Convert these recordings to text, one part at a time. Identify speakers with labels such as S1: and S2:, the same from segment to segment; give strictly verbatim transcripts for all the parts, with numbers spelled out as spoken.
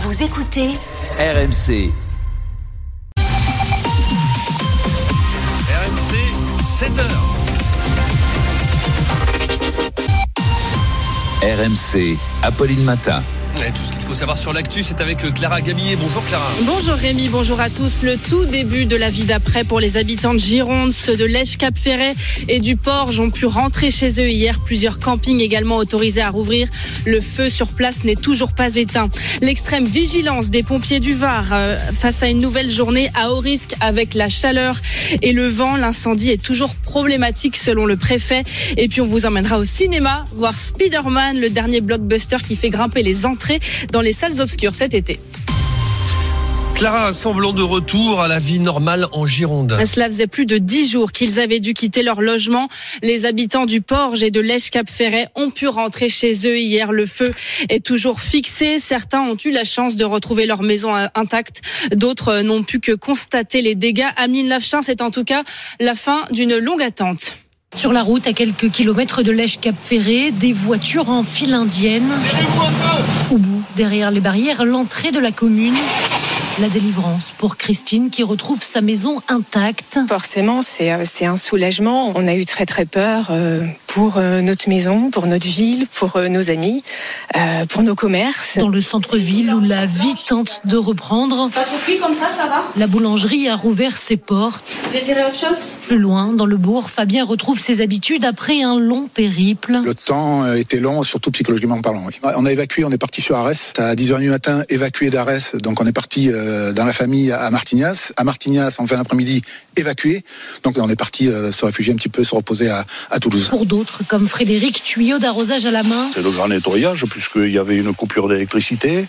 S1: Vous écoutez
S2: R M C.
S3: R M C, sept heures.
S2: R M C, Apolline Matin.
S3: Et tout ce qu'il faut savoir sur l'actu, c'est avec Clara Gabillet. Bonjour Clara.
S4: Bonjour Rémi, bonjour à tous. Le tout début de la vie d'après pour les habitants de Gironde, ceux de Lèche-Cap-Ferret et du Porge ont pu rentrer chez eux hier. Plusieurs campings également autorisés à rouvrir. Le feu sur place n'est toujours pas éteint. L'extrême vigilance des pompiers du Var euh, face à une nouvelle journée à haut risque avec la chaleur et le vent. L'incendie est toujours problématique selon le préfet. Et puis on vous emmènera au cinéma voir Spider-Man, le dernier blockbuster qui fait grimper les entrées dans les salles obscures cet été.
S3: Clara, semblant de retour à la vie normale en Gironde.
S4: Cela faisait plus de dix jours qu'ils avaient dû quitter leur logement. Les habitants du Porge et de Lèche-Cap-Ferret ont pu rentrer chez eux hier. Le feu est toujours fixé. Certains ont eu la chance de retrouver leur maison intacte. D'autres n'ont pu que constater les dégâts. Ameline Lafchin, c'est en tout cas la fin d'une longue attente.
S5: Sur la route, à quelques kilomètres de Lèche-Cap-Ferret, des voitures en file indienne. Au bout, derrière les barrières, l'entrée de la commune. La délivrance pour Christine qui retrouve sa maison intacte.
S6: Forcément, c'est, c'est un soulagement. On a eu très très peur pour notre maison, pour notre ville, pour nos amis, pour nos commerces.
S5: Dans le centre-ville où la vie tente de reprendre.
S4: Pas trop cuit comme ça, ça va ?
S5: La boulangerie a rouvert ses portes.
S4: Désirez autre chose ?
S5: Plus loin, dans le bourg, Fabien retrouve ses habitudes après un long périple.
S7: Le temps était long, surtout psychologiquement parlant. Oui. On a évacué, on est parti sur Arès. À dix heures du matin, évacué d'Arès. Donc on est parti dans la famille à Martignas. À Martignas, en fin d'après-midi, évacué. Donc on est parti se réfugier un petit peu, se reposer à, à Toulouse.
S5: Pour d'autres, comme Frédéric, tuyau d'arrosage à la main.
S8: C'est le grand nettoyage, puisqu'il y avait une coupure d'électricité.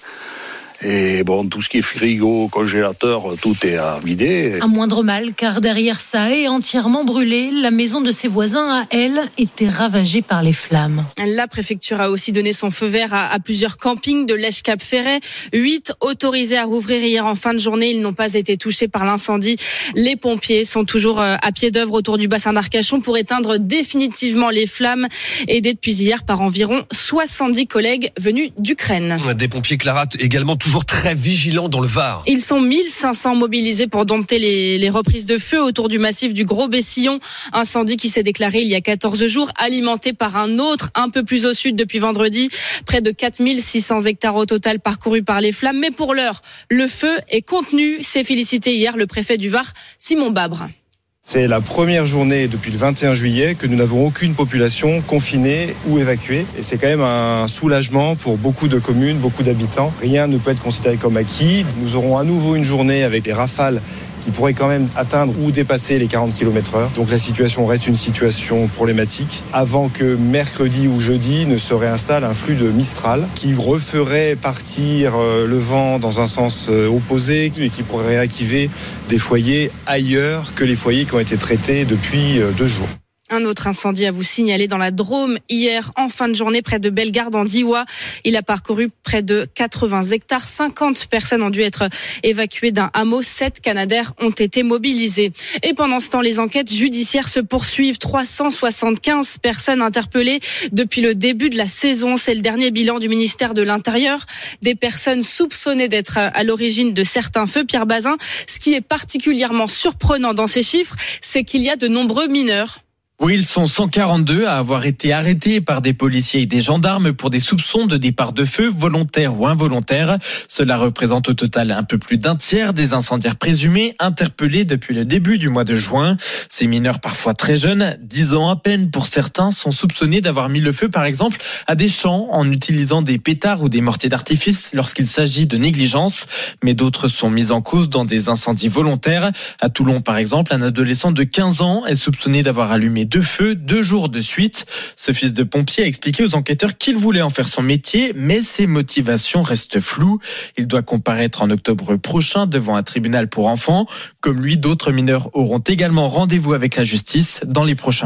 S8: Et bon, tout ce qui est frigo, congélateur, tout est à vider.
S5: Un moindre mal, car derrière ça est entièrement brûlé. La maison de ses voisins, à elle, était ravagée par les flammes.
S4: La préfecture a aussi donné son feu vert à, à plusieurs campings de Lèche-Cap-Ferret. Huit autorisés à rouvrir hier en fin de journée. Ils n'ont pas été touchés par l'incendie. Les pompiers sont toujours à pied d'œuvre autour du bassin d'Arcachon pour éteindre définitivement les flammes, aidés depuis hier par environ soixante-dix collègues venus d'Ukraine.
S3: Des pompiers, Clara, également toujours très vigilants dans le Var.
S4: Ils sont mille cinq cents mobilisés pour dompter les, les reprises de feu autour du massif du Gros Bessillon. Incendie qui s'est déclaré il y a quatorze jours, alimenté par un autre un peu plus au sud depuis vendredi. Près de quatre mille six cents hectares au total parcourus par les flammes. Mais pour l'heure, le feu est contenu. C'est félicité hier le préfet du Var, Simon Babre.
S9: C'est la première journée depuis le vingt et un juillet que nous n'avons aucune population confinée ou évacuée. Et c'est quand même un soulagement pour beaucoup de communes, beaucoup d'habitants. Rien ne peut être considéré comme acquis. Nous aurons à nouveau une journée avec des rafales qui pourraient quand même atteindre ou dépasser les quarante kilomètres heure. Donc la situation reste une situation problématique. Avant que mercredi ou jeudi ne se réinstalle un flux de Mistral qui referait partir le vent dans un sens opposé et qui pourrait réactiver des foyers ailleurs que les foyers qui ont été traités depuis deux jours.
S4: Un autre incendie à vous signaler dans la Drôme hier en fin de journée près de Bellegarde en Diois. Il a parcouru près de quatre-vingts hectares. cinquante personnes ont dû être évacuées d'un hameau. Sept Canadaires ont été mobilisés. Et pendant ce temps, les enquêtes judiciaires se poursuivent. trois cent soixante-quinze personnes interpellées depuis le début de la saison. C'est le dernier bilan du ministère de l'Intérieur. Des personnes soupçonnées d'être à l'origine de certains feux. Pierre Bazin, ce qui est particulièrement surprenant dans ces chiffres, c'est qu'il y a de nombreux mineurs.
S10: Oui, ils sont cent quarante-deux à avoir été arrêtés par des policiers et des gendarmes pour des soupçons de départ de feu, volontaires ou involontaires. Cela représente au total un peu plus d'un tiers des incendiaires présumés interpellés depuis le début du mois de juin. Ces mineurs, parfois très jeunes, dix ans à peine pour certains, sont soupçonnés d'avoir mis le feu, par exemple, à des champs en utilisant des pétards ou des mortiers d'artifice lorsqu'il s'agit de négligence. Mais d'autres sont mis en cause dans des incendies volontaires. À Toulon, par exemple, un adolescent de quinze ans est soupçonné d'avoir allumé deux feux deux jours de suite. Ce fils de pompier a expliqué aux enquêteurs qu'il voulait en faire son métier, mais ses motivations restent floues. Il doit comparaître en octobre prochain devant un tribunal pour enfants. Comme lui, d'autres mineurs auront également rendez-vous avec la justice dans les prochains mois.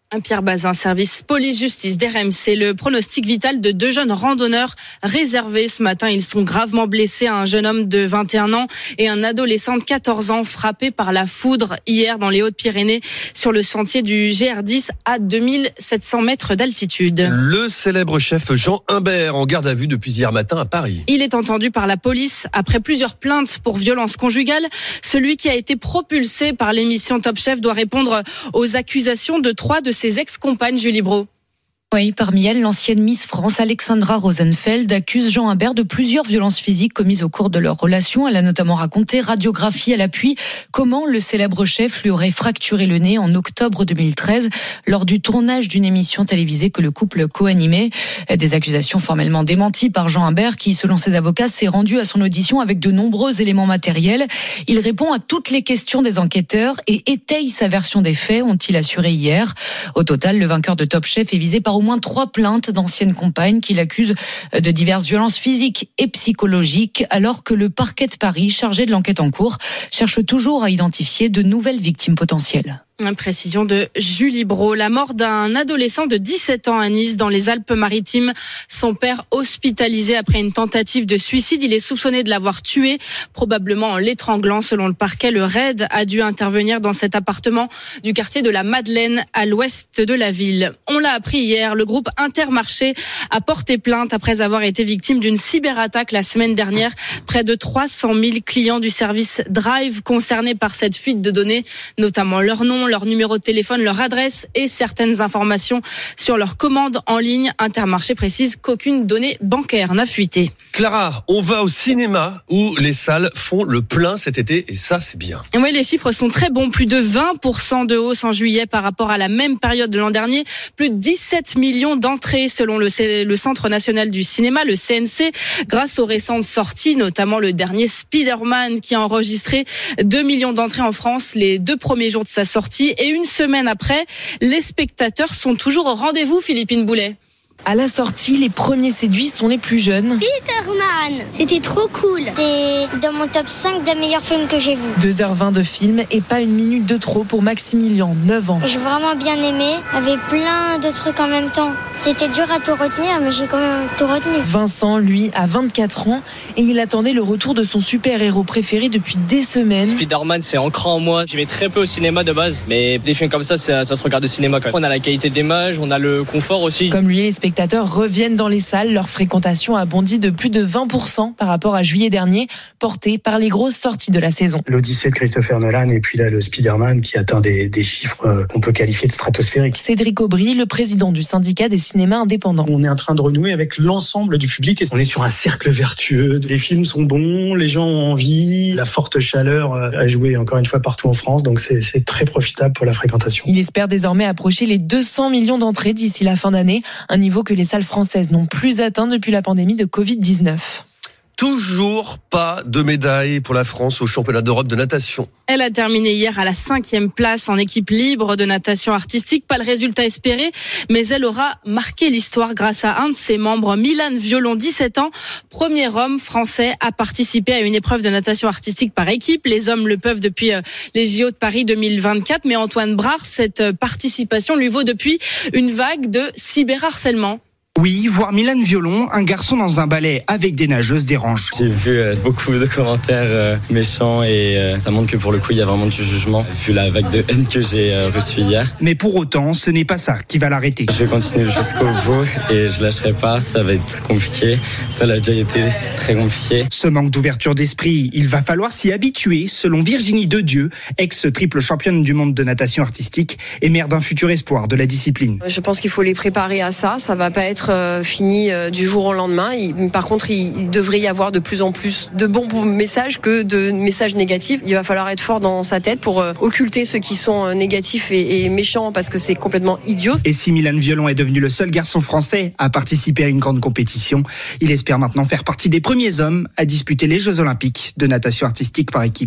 S4: Pierre Bazin, service police-justice d'R M C. Le pronostic vital de deux jeunes randonneurs réservé ce matin. Ils sont gravement blessés. Un jeune homme de vingt et un ans et un adolescent de quatorze ans frappés par la foudre hier dans les Hautes-Pyrénées sur le sentier du G R dix à deux mille sept cents mètres d'altitude.
S3: Le célèbre chef Jean Humbert en garde à vue depuis hier matin à Paris.
S4: Il est entendu par la police après plusieurs plaintes pour violence conjugale. Celui qui a été propulsé par l'émission Top Chef doit répondre aux accusations de trois de ses ex-compagnes, Julie Brault.
S1: Oui, parmi elles, l'ancienne Miss France Alexandra Rosenfeld accuse Jean Humbert de plusieurs violences physiques commises au cours de leur relation. Elle a notamment raconté, radiographie à l'appui, comment le célèbre chef lui aurait fracturé le nez en octobre deux mille treize lors du tournage d'une émission télévisée que le couple co-animait. Des accusations formellement démenties par Jean Humbert qui, selon ses avocats, s'est rendu à son audition avec de nombreux éléments matériels. Il répond à toutes les questions des enquêteurs et étaye sa version des faits, ont-ils assuré hier. Au total, le vainqueur de Top Chef est visé par au moins trois plaintes d'anciennes compagnes qui l'accusent de diverses violences physiques et psychologiques, alors que le parquet de Paris, chargé de l'enquête en cours, cherche toujours à identifier de nouvelles victimes potentielles.
S4: Une précision de Julie Brault. La mort d'un adolescent de dix-sept ans à Nice, dans les Alpes-Maritimes. Son père hospitalisé après une tentative de suicide. Il est soupçonné de l'avoir tué, probablement en l'étranglant. Selon le parquet, le raid a dû intervenir dans cet appartement du quartier de la Madeleine, à l'ouest de la ville. On l'a appris hier, le groupe Intermarché a porté plainte après avoir été victime d'une cyberattaque la semaine dernière. Près de trois cent mille clients du service Drive concernés par cette fuite de données, notamment leur nom, leur numéro de téléphone, leur adresse et certaines informations sur leurs commandes en ligne. Intermarché précise qu'aucune donnée bancaire n'a fuité.
S3: Clara, on va au cinéma où les salles font le plein cet été et ça c'est bien.
S4: Oui, les chiffres sont très bons. Plus de vingt pour cent de hausse en juillet par rapport à la même période de l'an dernier. Plus de dix-sept millions d'entrées selon le, le Centre National du Cinéma, le C N C, grâce aux récentes sorties, notamment le dernier Spider-Man qui a enregistré deux millions d'entrées en France les deux premiers jours de sa sortie. Et une semaine après, les spectateurs sont toujours au rendez-vous, Philippine Boulet.
S1: À la sortie, les premiers séduits sont les plus jeunes.
S11: Spider-Man, c'était trop cool. C'est dans mon top cinq des meilleurs films que j'ai vus.
S1: deux heures vingt de film et pas une minute de trop pour Maximilien, neuf ans.
S11: J'ai vraiment bien aimé, avec plein de trucs en même temps. C'était dur à tout retenir, mais j'ai quand même tout retenu.
S1: Vincent, lui, a vingt-quatre ans et il attendait le retour de son super-héros préféré depuis des semaines.
S12: Spider-Man, c'est ancré en moi. J'y vais très peu au cinéma de base, mais des films comme ça, ça, ça se regarde au cinéma quand même. On a la qualité d'image, on a le confort aussi.
S1: Comme lui, les spectateurs reviennent dans les salles. Leur fréquentation a bondi de plus de vingt pour cent par rapport à juillet dernier, porté par les grosses sorties de la saison.
S13: L'Odyssée de Christopher Nolan et puis là le Spider-Man qui atteint des, des chiffres qu'on peut qualifier de stratosphériques.
S1: Cédric Aubry, le président du syndicat des cinémas indépendants.
S13: On est en train de renouer avec l'ensemble du public et on est sur un cercle vertueux. Les films sont bons, les gens ont envie, la forte chaleur a joué encore une fois partout en France, donc c'est, c'est très profitable pour la fréquentation.
S1: Il espère désormais approcher les deux cents millions d'entrées d'ici la fin d'année, un niveau que les salles françaises n'ont plus atteint depuis la pandémie de covid dix-neuf.
S3: Toujours pas de médaille pour la France au championnat d'Europe de natation.
S4: Elle a terminé hier à la cinquième place en équipe libre de natation artistique. Pas le résultat espéré, mais elle aura marqué l'histoire grâce à un de ses membres, Milan Violon, dix-sept ans, premier homme français à participer à une épreuve de natation artistique par équipe. Les hommes le peuvent depuis les J O de Paris deux mille vingt-quatre, mais Antoine Brard, cette participation lui vaut depuis une vague de cyberharcèlement.
S14: Oui, voir Milan Violon, un garçon dans un ballet avec des nageuses dérange.
S15: J'ai vu euh, beaucoup de commentaires euh, méchants et euh, ça montre que pour le coup il y a vraiment du jugement vu la vague de haine que j'ai euh, reçue hier.
S14: Mais pour autant, ce n'est pas ça qui va l'arrêter.
S15: Je vais continuer jusqu'au bout et je lâcherai pas, ça va être compliqué. Ça l'a déjà été très compliqué.
S14: Ce manque d'ouverture d'esprit, il va falloir s'y habituer, selon Virginie Dedieu, ex-triple championne du monde de natation artistique et mère d'un futur espoir de la discipline.
S16: Je pense qu'il faut les préparer à ça, ça va pas être fini du jour au lendemain. Il, par contre, il, il devrait y avoir de plus en plus de bons messages que de messages négatifs. Il va falloir être fort dans sa tête pour occulter ceux qui sont négatifs et, et méchants parce que c'est complètement idiot.
S14: Et si Milan Violon est devenu le seul garçon français à participer à une grande compétition, il espère maintenant faire partie des premiers hommes à disputer les Jeux Olympiques de natation artistique par équipe.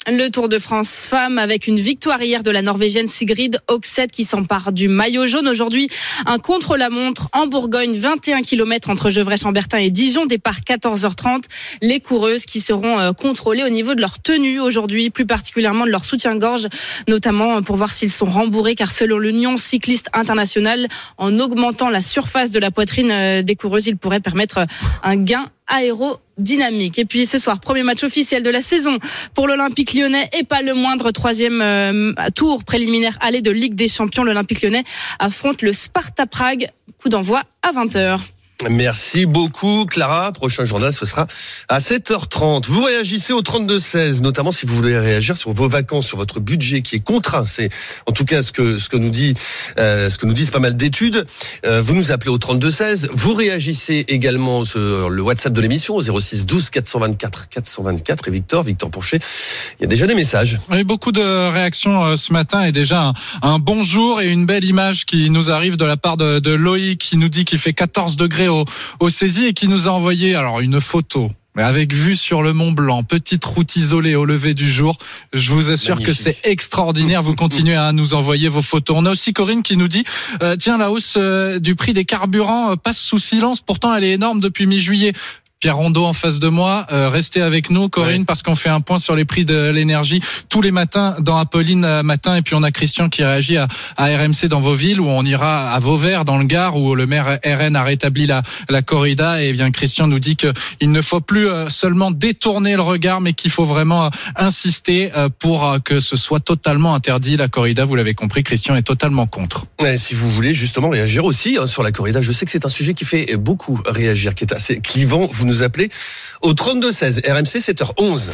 S4: Le Tour de France femmes avec une victoire hier de la Norvégienne Sigrid Høgseth qui s'empare du maillot jaune. Aujourd'hui, un contre-la-montre en Bourgogne, vingt et un kilomètres entre Gevrey-Chambertin et Dijon, départ quatorze heures trente. Les coureuses qui seront contrôlées au niveau de leur tenue aujourd'hui, plus particulièrement de leur soutien-gorge, notamment pour voir s'ils sont rembourrés, car selon l'Union cycliste internationale, en augmentant la surface de la poitrine des coureuses, il pourrait permettre un gain aérodynamique. Et puis ce soir, premier match officiel de la saison pour l'Olympique lyonnais et pas le moindre troisième euh, tour préliminaire aller de Ligue des Champions. L'Olympique lyonnais affronte le Sparta Prague. Coup d'envoi à vingt heures.
S3: Merci beaucoup Clara. Prochain journal, ce sera à sept heures trente. Vous réagissez au trente-deux seize, notamment si vous voulez réagir sur vos vacances, sur votre budget qui est contraint. C'est en tout cas ce que ce que nous dit euh, ce que nous disent pas mal d'études. Euh, vous nous appelez au trente-deux seize. Vous réagissez également sur le WhatsApp de l'émission au zéro six douze quatre cent vingt-quatre quatre cent vingt-quatre. Et Victor, Victor Pourchet, il y a déjà des messages.
S17: Oui, beaucoup de réactions ce matin et déjà un, un bonjour et une belle image qui nous arrive de la part de, de Loïc qui nous dit qu'il fait quatorze degrés au, au saisie et qui nous a envoyé alors une photo. Mais avec vue sur le Mont Blanc, petite route isolée au lever du jour. Je vous assure Magnifique. Que c'est extraordinaire. Vous continuez à nous envoyer vos photos. On a aussi Corinne qui nous dit euh, tiens, la hausse euh, du prix des carburants euh, passe sous silence. Pourtant, elle est énorme depuis mi-juillet. Pierre Rondeau en face de moi, euh, restez avec nous Corinne, ouais. Parce qu'on fait un point sur les prix de l'énergie tous les matins dans Apolline Matin, et puis on a Christian qui réagit à, à R M C dans vos villes, où on ira à Vauvert dans le Gard où le maire R N a rétabli la, la corrida, et bien Christian nous dit qu'il ne faut plus seulement détourner le regard mais qu'il faut vraiment insister pour que ce soit totalement interdit la corrida. Vous l'avez compris, Christian est totalement contre.
S3: Ouais, si vous voulez justement réagir aussi hein, sur la corrida, je sais que c'est un sujet qui fait beaucoup réagir, qui est assez clivant. Vous nous appelez au trente-deux seize. R M C, sept heures onze.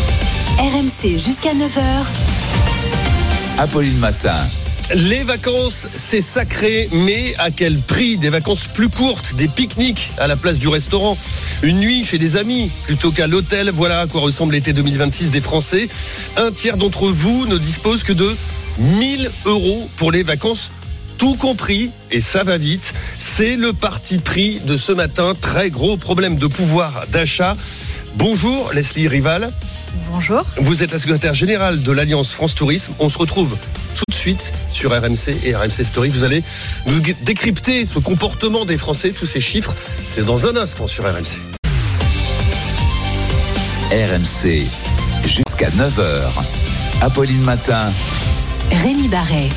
S18: R M C jusqu'à neuf heures.
S2: Apolline Matin.
S3: Les vacances, c'est sacré, mais à quel prix? Des vacances plus courtes, des pique-niques à la place du restaurant, une nuit chez des amis plutôt qu'à l'hôtel. Voilà à quoi ressemble l'été deux mille vingt-six des Français. Un tiers d'entre vous ne dispose que de mille euros pour les vacances, tout compris, et ça va vite. C'est le parti pris de ce matin. Très gros problème de pouvoir d'achat. Bonjour Leslie Rival.
S19: Bonjour.
S3: Vous êtes la secrétaire générale de l'Alliance France Tourisme. On se retrouve tout de suite sur R M C et R M C Story. Vous allez nous décrypter ce comportement des Français, tous ces chiffres. C'est dans un instant sur R M C.
S2: R M C jusqu'à neuf heures. Apolline Matin.
S18: Rémi Barret.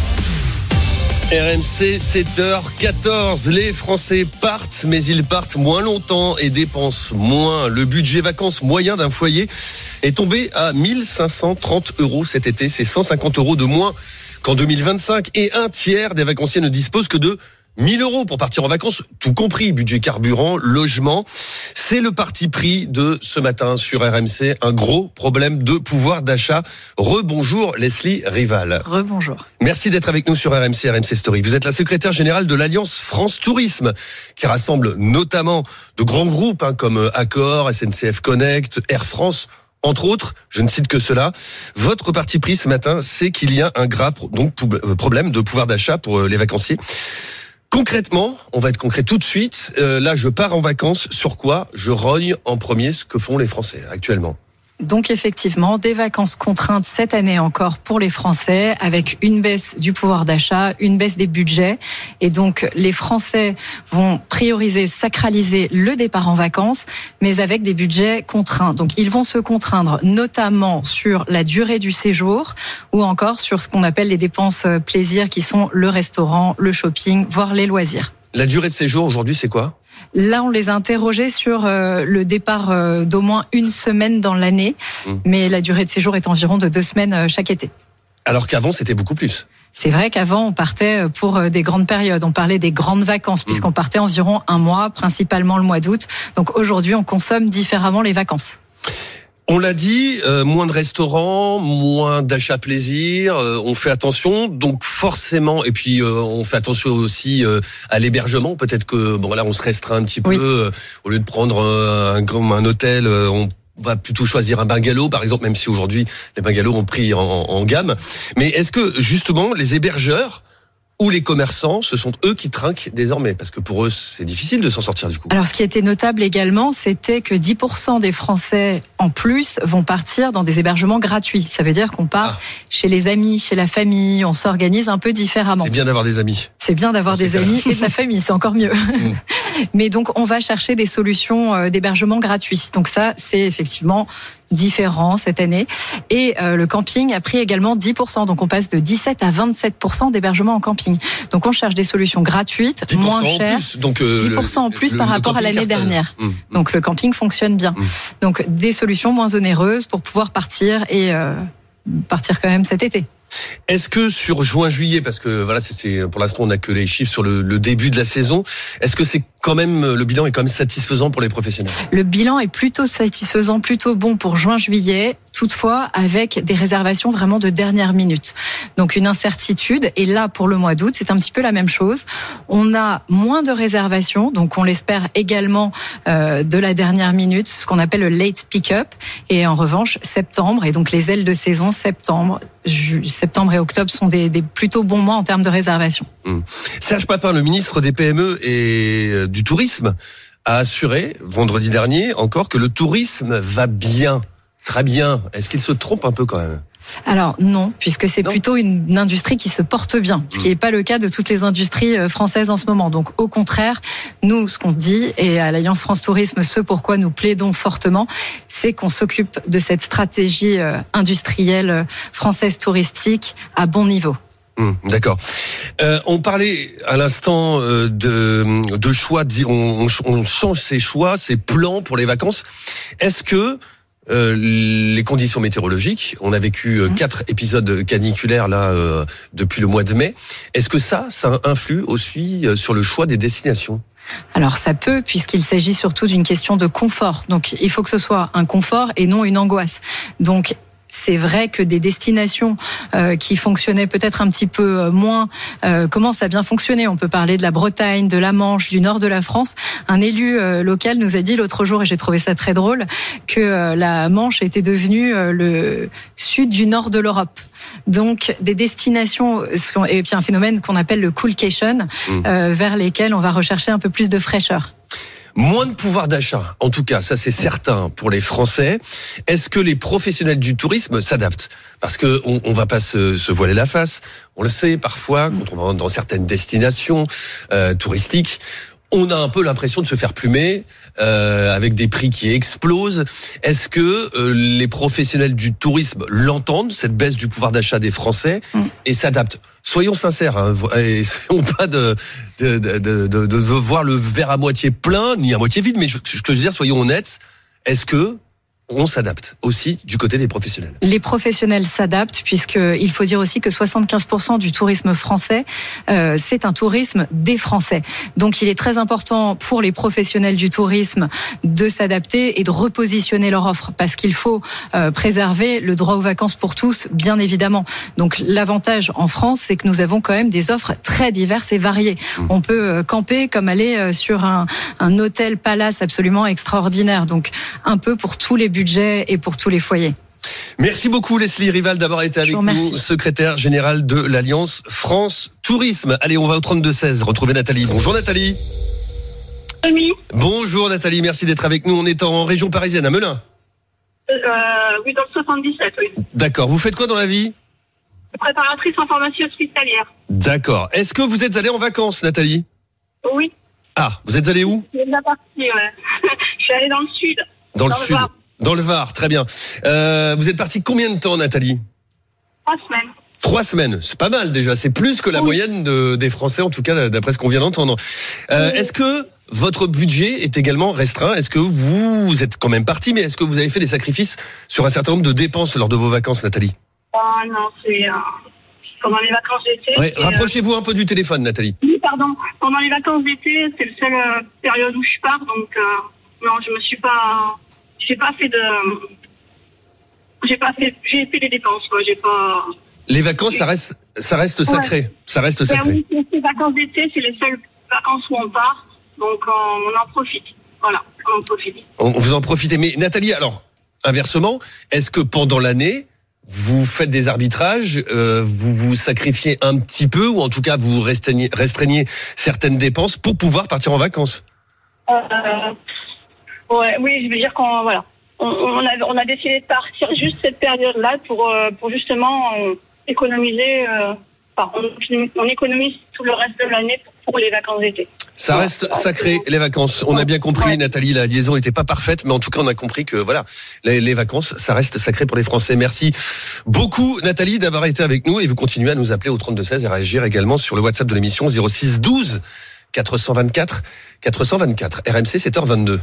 S3: R M C, sept heures quatorze. Les Français partent, mais ils partent moins longtemps et dépensent moins. Le budget vacances moyen d'un foyer est tombé à mille cinq cent trente euros cet été. C'est cent cinquante euros de moins qu'en deux mille vingt-cinq. Et un tiers des vacanciers ne disposent que de mille euros pour partir en vacances, tout compris, budget carburant, logement. C'est le parti pris de ce matin sur R M C, un gros problème de pouvoir d'achat. Rebonjour Leslie Rival.
S19: Rebonjour.
S3: Merci d'être avec nous sur R M C, R M C Story. Vous êtes la secrétaire générale de l'Alliance France Tourisme, qui rassemble notamment de grands groupes hein, comme Accor, S N C F Connect, Air France, entre autres, je ne cite que cela. Votre parti pris ce matin, c'est qu'il y a un grave donc, problème de pouvoir d'achat pour les vacanciers. Concrètement, on va être concret tout de suite. Euh, là, je pars en vacances. Sur quoi je rogne en premier ce que font les Français actuellement?
S19: Donc effectivement, des vacances contraintes cette année encore pour les Français, avec une baisse du pouvoir d'achat, une baisse des budgets. Et donc les Français vont prioriser, sacraliser le départ en vacances, mais avec des budgets contraints. Donc ils vont se contraindre notamment sur la durée du séjour ou encore sur ce qu'on appelle les dépenses plaisir, qui sont le restaurant, le shopping, voire les loisirs.
S3: La durée de séjour aujourd'hui, c'est quoi ?
S19: Là, on les a interrogés sur euh, le départ euh, d'au moins une semaine dans l'année, mmh. mais la durée de séjour est environ de deux semaines euh, chaque été.
S3: Alors qu'avant, c'était beaucoup plus.
S19: C'est vrai qu'avant, on partait pour des grandes périodes. On parlait des grandes vacances, mmh. puisqu'on partait environ un mois, principalement le mois d'août. Donc aujourd'hui, on consomme différemment les vacances.
S3: On l'a dit, euh, moins de restaurants, moins d'achats plaisir, euh, on fait attention, donc forcément, et puis euh, on fait attention aussi euh, à l'hébergement. Peut-être que bon là, on se restreint un petit oui. peu. Euh, au lieu de prendre euh, un grand un hôtel, euh, on va plutôt choisir un bungalow, par exemple, même si aujourd'hui les bungalows ont pris en, en gamme. Mais est-ce que justement les hébergeurs ou les commerçants, ce sont eux qui trinquent désormais, parce que pour eux, c'est difficile de s'en sortir du coup.
S19: Alors, ce qui était notable également, c'était que dix pour cent des Français en plus vont partir dans des hébergements gratuits. Ça veut dire qu'on part ah. chez les amis, chez la famille, on s'organise un peu différemment.
S3: C'est bien d'avoir des amis.
S19: C'est bien d'avoir des amis et de la famille, c'est encore mieux. Mmh. Mais donc, on va chercher des solutions d'hébergement gratuits. Donc ça, c'est effectivement différent cette année. Et euh, le camping a pris également dix pour cent. Donc on passe de dix-sept à vingt-sept pour cent d'hébergement en camping. Donc on cherche des solutions gratuites, moins chères.
S3: Plus, donc euh,
S19: dix pour cent en plus
S3: le,
S19: par
S3: le,
S19: rapport
S3: le
S19: à l'année
S3: cartonne.
S19: dernière.
S3: Mmh.
S19: Donc le camping fonctionne bien. Mmh. Donc des solutions moins onéreuses pour pouvoir partir et euh, partir quand même cet été.
S3: Est-ce que sur juin-juillet, parce que voilà, c'est, c'est pour l'instant on n'a que les chiffres sur le, le début de la saison, est-ce que c'est quand même le bilan est quand même satisfaisant pour les professionnels?
S19: Le bilan est plutôt satisfaisant, plutôt bon pour juin-juillet, toutefois avec des réservations vraiment de dernière minute. Donc une incertitude. Et là, pour le mois d'août, c'est un petit peu la même chose. On a moins de réservations, donc on l'espère également euh, de la dernière minute, ce qu'on appelle le late pick-up. Et en revanche, septembre, et donc les ailes de saison, septembre, ju- septembre et octobre sont des, des plutôt bons mois en termes de réservation.
S3: Mmh. Serge Papin, le ministre des P M E et du tourisme, a assuré vendredi dernier encore que le tourisme va bien, très bien. Est-ce qu'il se trompe un peu quand même ?
S19: Alors non, puisque c'est non. plutôt une industrie qui se porte bien, ce qui n'est pas le cas de toutes les industries françaises en ce moment. Donc au contraire, nous, ce qu'on dit, et à l'Alliance France Tourisme, ce pourquoi nous plaidons fortement, c'est qu'on s'occupe de cette stratégie industrielle française touristique à bon niveau.
S3: Mmh, d'accord. Euh, on parlait à l'instant euh, de, de choix, on, on change ses choix, ses plans pour les vacances. Est-ce que euh, les conditions météorologiques, on a vécu euh, quatre épisodes caniculaires là euh, depuis le mois de mai, est-ce que ça, ça influe aussi euh, sur le choix des destinations ?
S19: Alors ça peut, puisqu'il s'agit surtout d'une question de confort. Donc il faut que ce soit un confort et non une angoisse. Donc c'est vrai que des destinations euh, qui fonctionnaient peut-être un petit peu moins euh, commencent à bien fonctionner. On peut parler de la Bretagne, de la Manche, du nord de la France. Un élu euh, local nous a dit l'autre jour, et j'ai trouvé ça très drôle, que euh, la Manche était devenue euh, le sud du nord de l'Europe. Donc des destinations, et puis un phénomène qu'on appelle le coolcation, mmh. euh, vers lesquels on va rechercher un peu plus de fraîcheur.
S3: Moins de pouvoir d'achat, en tout cas, ça c'est certain pour les Français. Est-ce que les professionnels du tourisme s'adaptent ? Parce que on, on va pas se, se voiler la face. On le sait parfois quand on va dans certaines destinations euh, touristiques, on a un peu l'impression de se faire plumer euh, avec des prix qui explosent. Est-ce que euh, les professionnels du tourisme l'entendent, cette baisse du pouvoir d'achat des Français, mmh. et s'adaptent ? Soyons sincères, hein, et soyons pas de de, de, de, de de voir le verre à moitié plein ni à moitié vide, mais je, ce que je veux dire, soyons honnêtes. Est-ce que on s'adapte aussi du côté des professionnels?
S19: Les professionnels s'adaptent, puisqu'il faut dire aussi que soixante-quinze pour cent du tourisme français, euh, c'est un tourisme des Français. Donc il est très important pour les professionnels du tourisme de s'adapter et de repositionner leur offre, parce qu'il faut euh, préserver le droit aux vacances pour tous, bien évidemment. Donc l'avantage en France, c'est que nous avons quand même des offres très diverses et variées. Mmh. On peut euh, camper comme aller sur un, un hôtel palace absolument extraordinaire. Donc un peu pour tous les budgets et pour tous les foyers.
S3: Merci beaucoup Leslie Rival d'avoir été avec nous, secrétaire générale de l'Alliance France Tourisme. Allez, on va au trente-deux seize retrouver Nathalie. Bonjour Nathalie.
S20: Oui.
S3: Bonjour Nathalie, merci d'être avec nous. On est en région parisienne, à Melun.
S20: Euh, oui, dans le soixante-dix-sept, oui.
S3: D'accord. Vous faites quoi dans la vie ?
S20: Préparatrice en pharmacie hospitalière.
S3: D'accord. Est-ce que vous êtes allée en vacances, Nathalie ?
S20: Oui.
S3: Ah, vous êtes allée où ?
S20: Je suis déjà partie, ouais. Je suis allée dans le sud.
S3: Dans, dans le, le sud.
S20: Var.
S3: Dans le Var, très bien. Euh, vous êtes partie combien de temps, Nathalie ?
S20: Trois semaines.
S3: Trois semaines, c'est pas mal déjà. C'est plus que la oui. moyenne de, des Français, en tout cas, d'après ce qu'on vient d'entendre. Euh, oui. Est-ce que votre budget est également restreint ? Est-ce que vous êtes quand même parti, mais est-ce que vous avez fait des sacrifices sur un certain nombre de dépenses lors de vos vacances, Nathalie ?
S20: Ah non, c'est euh, pendant les vacances d'été.
S3: Ouais, rapprochez-vous euh... un peu du téléphone, Nathalie.
S20: Oui, pardon. Pendant les vacances d'été, c'est la seule euh, période où je pars, donc euh, non, je me suis pas, j'ai pas fait de, j'ai pas fait, j'ai fait des dépenses, quoi. J'ai pas.
S3: Les vacances, ça reste, ça reste sacré. Ouais. Ça reste sacré.
S20: Ben oui, les vacances d'été, c'est les seules vacances où on part, donc on en profite. Voilà, on en profite.
S3: On vous en profitez. Mais Nathalie, alors, inversement, est-ce que pendant l'année, vous faites des arbitrages, euh, vous vous sacrifiez un petit peu, ou en tout cas vous restreignez, restreignez certaines dépenses pour pouvoir partir en vacances.
S20: Euh, ouais, oui, je veux dire qu'on voilà, on, on a on a décidé de partir juste cette période-là pour euh, pour justement euh, économiser. Euh, enfin, on, on économise tout le reste de l'année pour, pour les vacances d'été.
S3: Ça reste sacré, les vacances. On a bien compris, Nathalie, la liaison n'était pas parfaite, mais en tout cas, on a compris que voilà, les, les vacances, ça reste sacré pour les Français. Merci beaucoup, Nathalie, d'avoir été avec nous, et vous continuez à nous appeler au trente-deux seize et à réagir également sur le WhatsApp de l'émission zéro six douze quatre cent vingt-quatre quatre cent vingt-quatre. R M C, sept heures vingt-deux.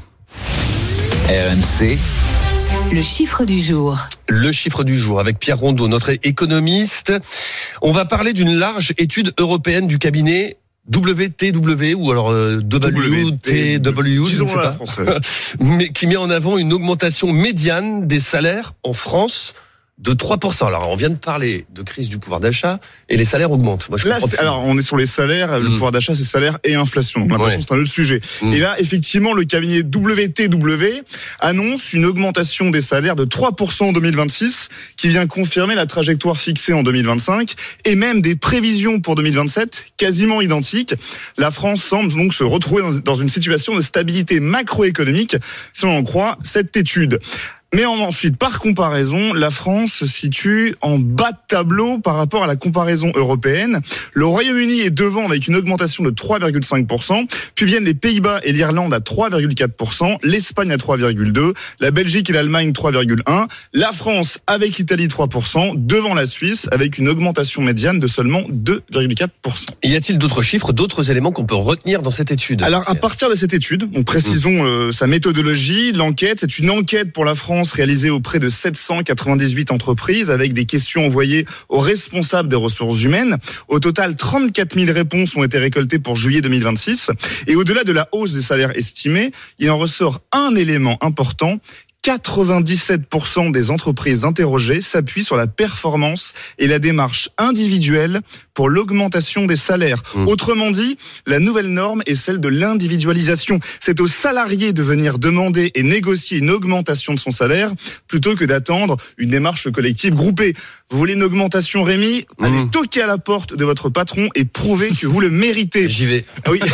S2: R M C.
S18: Le chiffre du jour.
S3: Le chiffre du jour avec Pierre Rondeau, notre économiste. On va parler d'une large étude européenne du cabinet W T W ou alors euh, W T W, je ne sais pas, mais qui met en avant une augmentation médiane des salaires en France de trois pour cent. Alors, on vient de parler de crise du pouvoir d'achat et les salaires augmentent. Moi, je
S21: là, alors, on est sur les salaires, le mmh. pouvoir d'achat, c'est salaires et inflation. Donc, l'inflation, ouais. c'est un autre sujet. Mmh. Et là, effectivement, le cabinet W T W annonce une augmentation des salaires de trois pour cent en deux mille vingt-six, qui vient confirmer la trajectoire fixée en deux mille vingt-cinq, et même des prévisions pour deux mille vingt-sept quasiment identiques. La France semble donc se retrouver dans une situation de stabilité macroéconomique, si on en croit cette étude. Mais ensuite, par comparaison, la France se situe en bas de tableau par rapport à la comparaison européenne. Le Royaume-Uni est devant avec une augmentation de trois virgule cinq pour cent. Puis viennent les Pays-Bas et l'Irlande à trois virgule quatre pour cent. L'Espagne à trois virgule deux pour cent. La Belgique et l'Allemagne trois virgule un pour cent. La France avec l'Italie trois pour cent. Devant la Suisse avec une augmentation médiane de seulement deux virgule quatre pour cent.
S3: Y a-t-il d'autres chiffres, d'autres éléments qu'on peut retenir dans cette étude ?
S21: Alors, à partir de cette étude, donc précisons euh, sa méthodologie, l'enquête. C'est une enquête pour la France réalisée auprès de sept cent quatre-vingt-dix-huit entreprises avec des questions envoyées aux responsables des ressources humaines. Au total, trente-quatre mille réponses ont été récoltées pour juillet deux mille vingt-six. Et au-delà de la hausse des salaires estimés, il en ressort un élément important. quatre-vingt-dix-sept pour cent des entreprises interrogées s'appuient sur la performance et la démarche individuelle pour l'augmentation des salaires. Mmh. Autrement dit, la nouvelle norme est celle de l'individualisation. C'est au salarié de venir demander et négocier une augmentation de son salaire plutôt que d'attendre une démarche collective groupée. Vous voulez une augmentation, Rémi ? Mmh. Allez toquer à la porte de votre patron et prouver que vous le méritez.
S3: J'y vais.
S21: Ah oui.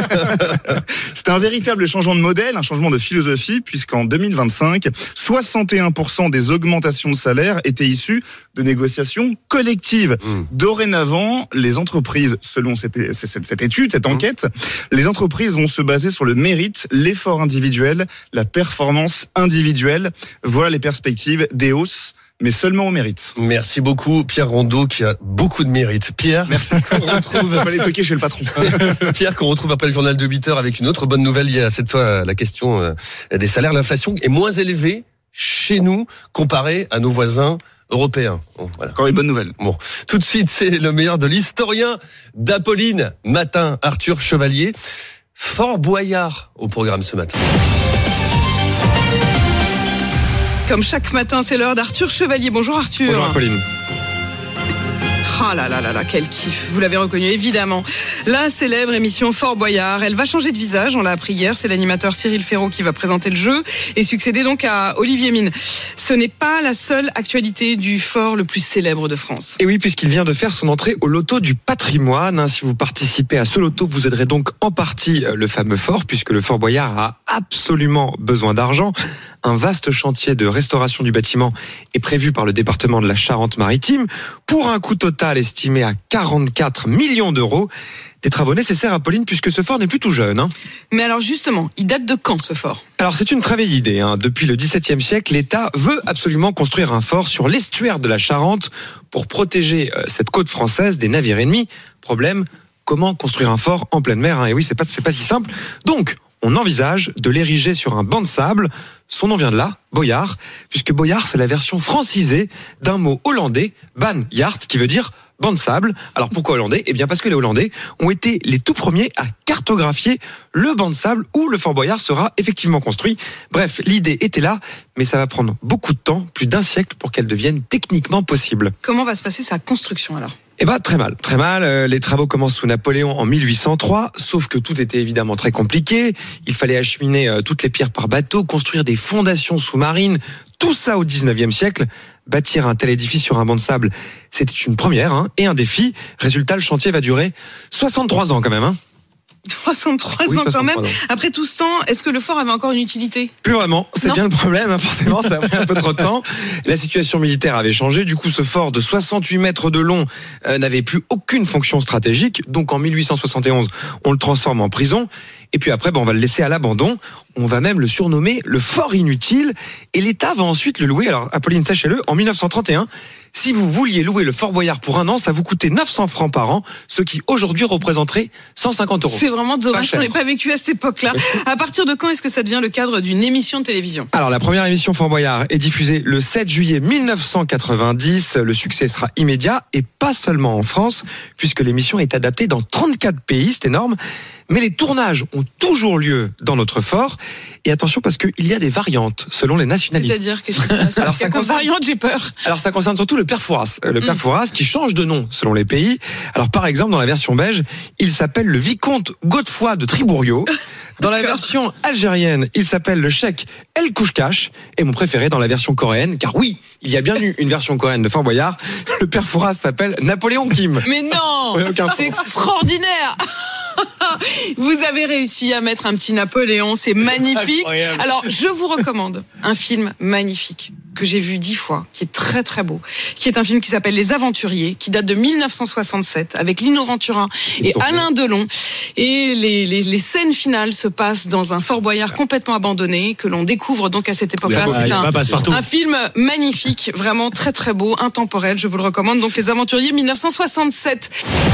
S21: C'est un véritable changement de modèle, un changement de philosophie, puisqu'en deux mille vingt-cinq, soixante et un pour cent des augmentations de salaire étaient issues de négociations collectives. Mmh. Dorénavant, les entreprises, selon cette, cette, cette étude, cette enquête, mmh. les entreprises vont se baser sur le mérite, l'effort individuel, la performance individuelle. Voilà les perspectives des hausses, mais seulement au mérite.
S3: Merci beaucoup, Pierre Rondeau, qui a beaucoup de mérite. Pierre,
S21: merci. On retrouve. On va aller toquer chez le patron.
S3: Pierre, qu'on retrouve après le journal de huit heures avec une autre bonne nouvelle. Il y a cette fois la question des salaires. L'inflation est moins élevée chez nous comparée à nos voisins européens. Bon, voilà.
S21: Encore une bonne nouvelle.
S3: Bon, tout de suite, c'est le meilleur de l'historien d'Apolline Matin, Arthur Chevalier. Fort Boyard au programme ce matin.
S22: Comme chaque matin, c'est l'heure d'Arthur Chevalier. Bonjour Arthur.
S21: Bonjour Apolline.
S22: Ah là là là là, quel kiff. Vous l'avez reconnu, évidemment. La célèbre émission Fort Boyard. Elle va changer de visage, on l'a appris hier. C'est l'animateur Cyril Ferraud qui va présenter le jeu et succéder donc à Olivier Mine. Ce n'est pas la seule actualité du fort le plus célèbre de France.
S23: Et oui, puisqu'il vient de faire son entrée au loto du patrimoine. Si vous participez à ce loto, vous aiderez donc en partie le fameux fort, puisque le Fort Boyard a absolument besoin d'argent. Un vaste chantier de restauration du bâtiment est prévu par le département de la Charente-Maritime pour un coût total estimé à quarante-quatre millions d'euros. Des travaux nécessaires, Apolline, puisque ce fort n'est plus tout jeune. Hein.
S22: Mais alors justement, il date de quand ce fort ?
S23: Alors c'est une très vieille idée. Hein. Depuis le dix-septième siècle, l'État veut absolument construire un fort sur l'estuaire de la Charente pour protéger euh, cette côte française des navires ennemis. Problème, comment construire un fort en pleine mer, hein. Et oui, c'est pas, c'est pas si simple. Donc, on envisage de l'ériger sur un banc de sable. Son nom vient de là, Boyard, puisque Boyard, c'est la version francisée d'un mot hollandais, banjaard, qui veut dire banc de sable. Alors pourquoi hollandais ? Eh bien parce que les Hollandais ont été les tout premiers à cartographier le banc de sable où le Fort Boyard sera effectivement construit. Bref, l'idée était là, mais ça va prendre beaucoup de temps, plus d'un siècle, pour qu'elle devienne techniquement possible.
S22: Comment va se passer sa construction alors ?
S23: Eh ben très mal, très mal. Les travaux commencent sous Napoléon en mille huit cent trois, sauf que tout était évidemment très compliqué. Il fallait acheminer toutes les pierres par bateau, construire des fondations sous-marines, Tout ça au dix-neuvième siècle. Bâtir un tel édifice sur un banc de sable, c'était une première hein, et un défi. Résultat, le chantier va durer soixante-trois ans quand même. Hein.
S22: soixante-trois oui, ans quand même. Ans. Après tout ce temps, est-ce que le fort avait encore une utilité ?
S23: Plus vraiment. C'est non. bien le problème. Hein, forcément, ça a pris un peu trop de temps. La situation militaire avait changé. Du coup, ce fort de soixante-huit mètres de long euh, n'avait plus aucune fonction stratégique. Donc, en mille huit cent soixante et onze, on le transforme en prison. Et puis après, ben, on va le laisser à l'abandon. On va même le surnommer le fort inutile. Et l'État va ensuite le louer. Alors, Apolline, sachez-le, en mille neuf cent trente et un, si vous vouliez louer le Fort Boyard pour un an, ça vous coûtait neuf cents francs par an, ce qui aujourd'hui représenterait cent cinquante euros.
S22: C'est vraiment dommage qu'on n'ait pas vécu à cette époque-là. À partir de quand est-ce que ça devient le cadre d'une émission de télévision ?
S23: Alors, la première émission Fort Boyard est diffusée le sept juillet mille neuf cent quatre-vingt-dix. Le succès sera immédiat et pas seulement en France, puisque l'émission est adaptée dans trente-quatre pays, c'est énorme. Mais les tournages ont toujours lieu dans notre fort. Et attention, parce qu'il y a des variantes selon les nationalités.
S22: C'est-à-dire, qu'est-ce qui se passe ? Alors, ça concerne... variante, j'ai peur.
S23: Alors, ça concerne surtout le père Fouras. Le père mm. Fouras qui change de nom selon les pays. Alors, par exemple, dans la version belge, il s'appelle le vicomte Godefroy de Tribourg. Dans la version algérienne, il s'appelle le cheikh El Kouchkash. Et mon préféré dans la version coréenne, car oui, il y a bien eu une version coréenne de Fort Boyard. Le père Fouras s'appelle Napoléon Kim.
S22: Mais non, oui, c'est extraordinaire. Vous avez réussi à mettre un petit Napoléon, c'est magnifique. Incroyable. Alors, je vous recommande un film magnifique que j'ai vu dix fois, qui est très très beau, qui est un film qui s'appelle Les Aventuriers, qui date de mille neuf cent soixante-sept, avec Lino Ventura et Alain Delon. Et les, les, les scènes finales se passent dans un Fort Boyard complètement abandonné, que l'on découvre donc à cette époque-là. C'est un, un film magnifique, vraiment très très beau, intemporel, je vous le recommande. Donc Les Aventuriers, mille neuf cent soixante-sept.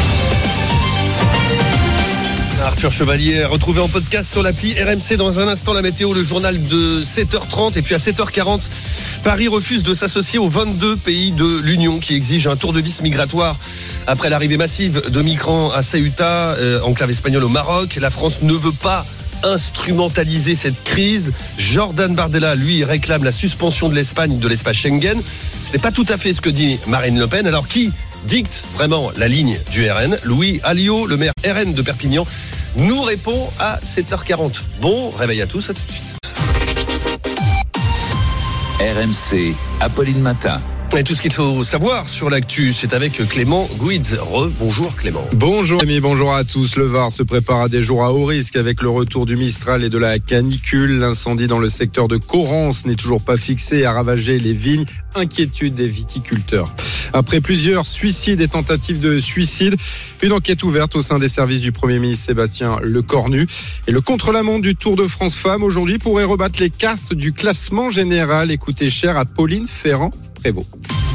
S3: Arthur Chevalier, retrouvé en podcast sur l'appli R M C. Dans un instant, la météo, le journal de sept heures trente. Et puis à sept heures quarante, Paris refuse de s'associer aux vingt-deux pays de l'Union qui exigent un tour de vis migratoire. Après l'arrivée massive de migrants à Ceuta, euh, enclave espagnole au Maroc, la France ne veut pas instrumentaliser cette crise. Jordan Bardella, lui, réclame la suspension de l'Espagne de l'espace Schengen. Ce n'est pas tout à fait ce que dit Marine Le Pen. Alors qui dicte vraiment la ligne du R N ? Louis Alliot, le maire R N de Perpignan, nous répond à sept heures quarante. Bon réveil à tous, à tout de suite.
S2: R M C, Apolline Matin.
S3: Et tout ce qu'il faut savoir sur l'actu, c'est avec Clément Gouiz. Re, bonjour Clément.
S6: Bonjour Rémi, bonjour à tous. Le Var se prépare à des jours à haut risque avec le retour du Mistral et de la canicule. L'incendie dans le secteur de Corrence n'est toujours pas fixé et a ravagé les vignes. Inquiétude des viticulteurs. Après plusieurs suicides et tentatives de suicide, une enquête ouverte au sein des services du Premier ministre Sébastien Lecornu. Et le contre-la-montre du Tour de France Femmes aujourd'hui pourrait rebattre les cartes du classement général et coûter cher à Pauline Ferrand-Prévot.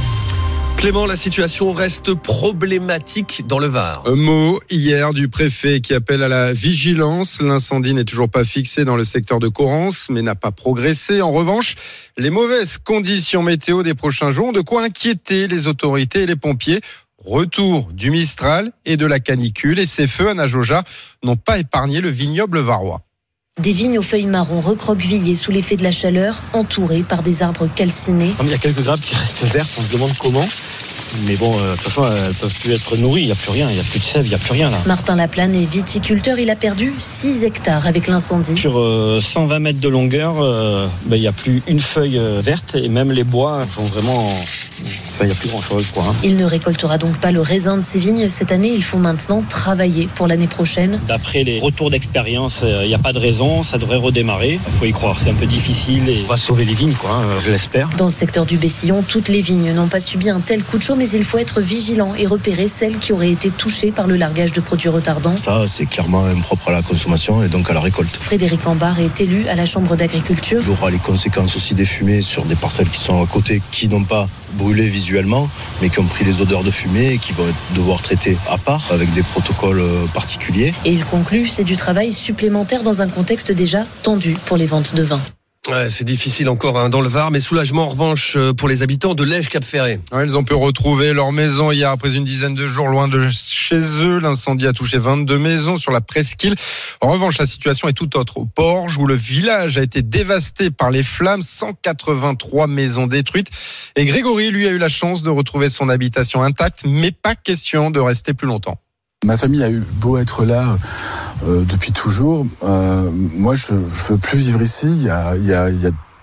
S3: Clément, la situation reste problématique dans le Var.
S6: Un mot hier du préfet qui appelle à la vigilance. L'incendie n'est toujours pas fixé dans le secteur de Corrence, mais n'a pas progressé. En revanche, les mauvaises conditions météo des prochains jours ont de quoi inquiéter les autorités et les pompiers. Retour du Mistral et de la canicule. Et ces feux à Najoja n'ont pas épargné le vignoble varois.
S7: Des vignes aux feuilles marron recroquevillées sous l'effet de la chaleur, entourées par des arbres calcinés.
S8: Il y a quelques grappes qui restent vertes, on se demande comment. Mais bon, euh, de toute façon, elles ne peuvent plus être nourries, il n'y a plus rien, il n'y a plus de sève, il n'y a plus rien là.
S7: Martin Laplane est viticulteur, il a perdu six hectares avec l'incendie.
S8: Sur euh, cent vingt mètres de longueur, euh, ben, il n'y a plus une feuille euh, verte et même les bois sont vraiment... Enfin, il n'y a plus grand-chose, quoi. Hein.
S7: Il ne récoltera donc pas le raisin de ses vignes cette année, il faut maintenant travailler pour l'année prochaine.
S8: D'après les retours d'expérience, il euh, n'y a pas de raison, ça devrait redémarrer. Il faut y croire, c'est un peu difficile et on va sauver les vignes, quoi, hein, je l'espère.
S7: Dans le secteur du Bessillon, toutes les vignes n'ont pas subi un tel coup de chaud, mais il faut être vigilant et repérer celles qui auraient été touchées par le largage de produits retardants.
S24: Ça, c'est clairement impropre à la consommation et donc à la récolte.
S7: Frédéric Ambard est élu à la Chambre d'agriculture.
S24: Il y aura les conséquences aussi des fumées sur des parcelles qui sont à côté, qui n'ont pas brûlé visuellement, mais qui ont pris les odeurs de fumée et qui vont devoir traiter à part avec des protocoles particuliers.
S7: Et il conclut, c'est du travail supplémentaire dans un contexte déjà tendu pour les ventes de vin.
S3: Ouais, c'est difficile encore hein, dans le Var, mais soulagement en revanche pour les habitants de Lège-Cap-Ferré.
S6: Ouais, ils ont pu retrouver leur maison hier après une dizaine de jours loin de chez eux. L'incendie a touché vingt-deux maisons sur la presqu'île. En revanche, la situation est tout autre au Porge où le village a été dévasté par les flammes, cent quatre-vingt-trois maisons détruites. Et Grégory, lui, a eu la chance de retrouver son habitation intacte, mais pas question de rester plus longtemps.
S25: Ma famille a eu beau être là euh, depuis toujours. Euh, moi, je ne veux plus vivre ici. Il y a, il y a, il y a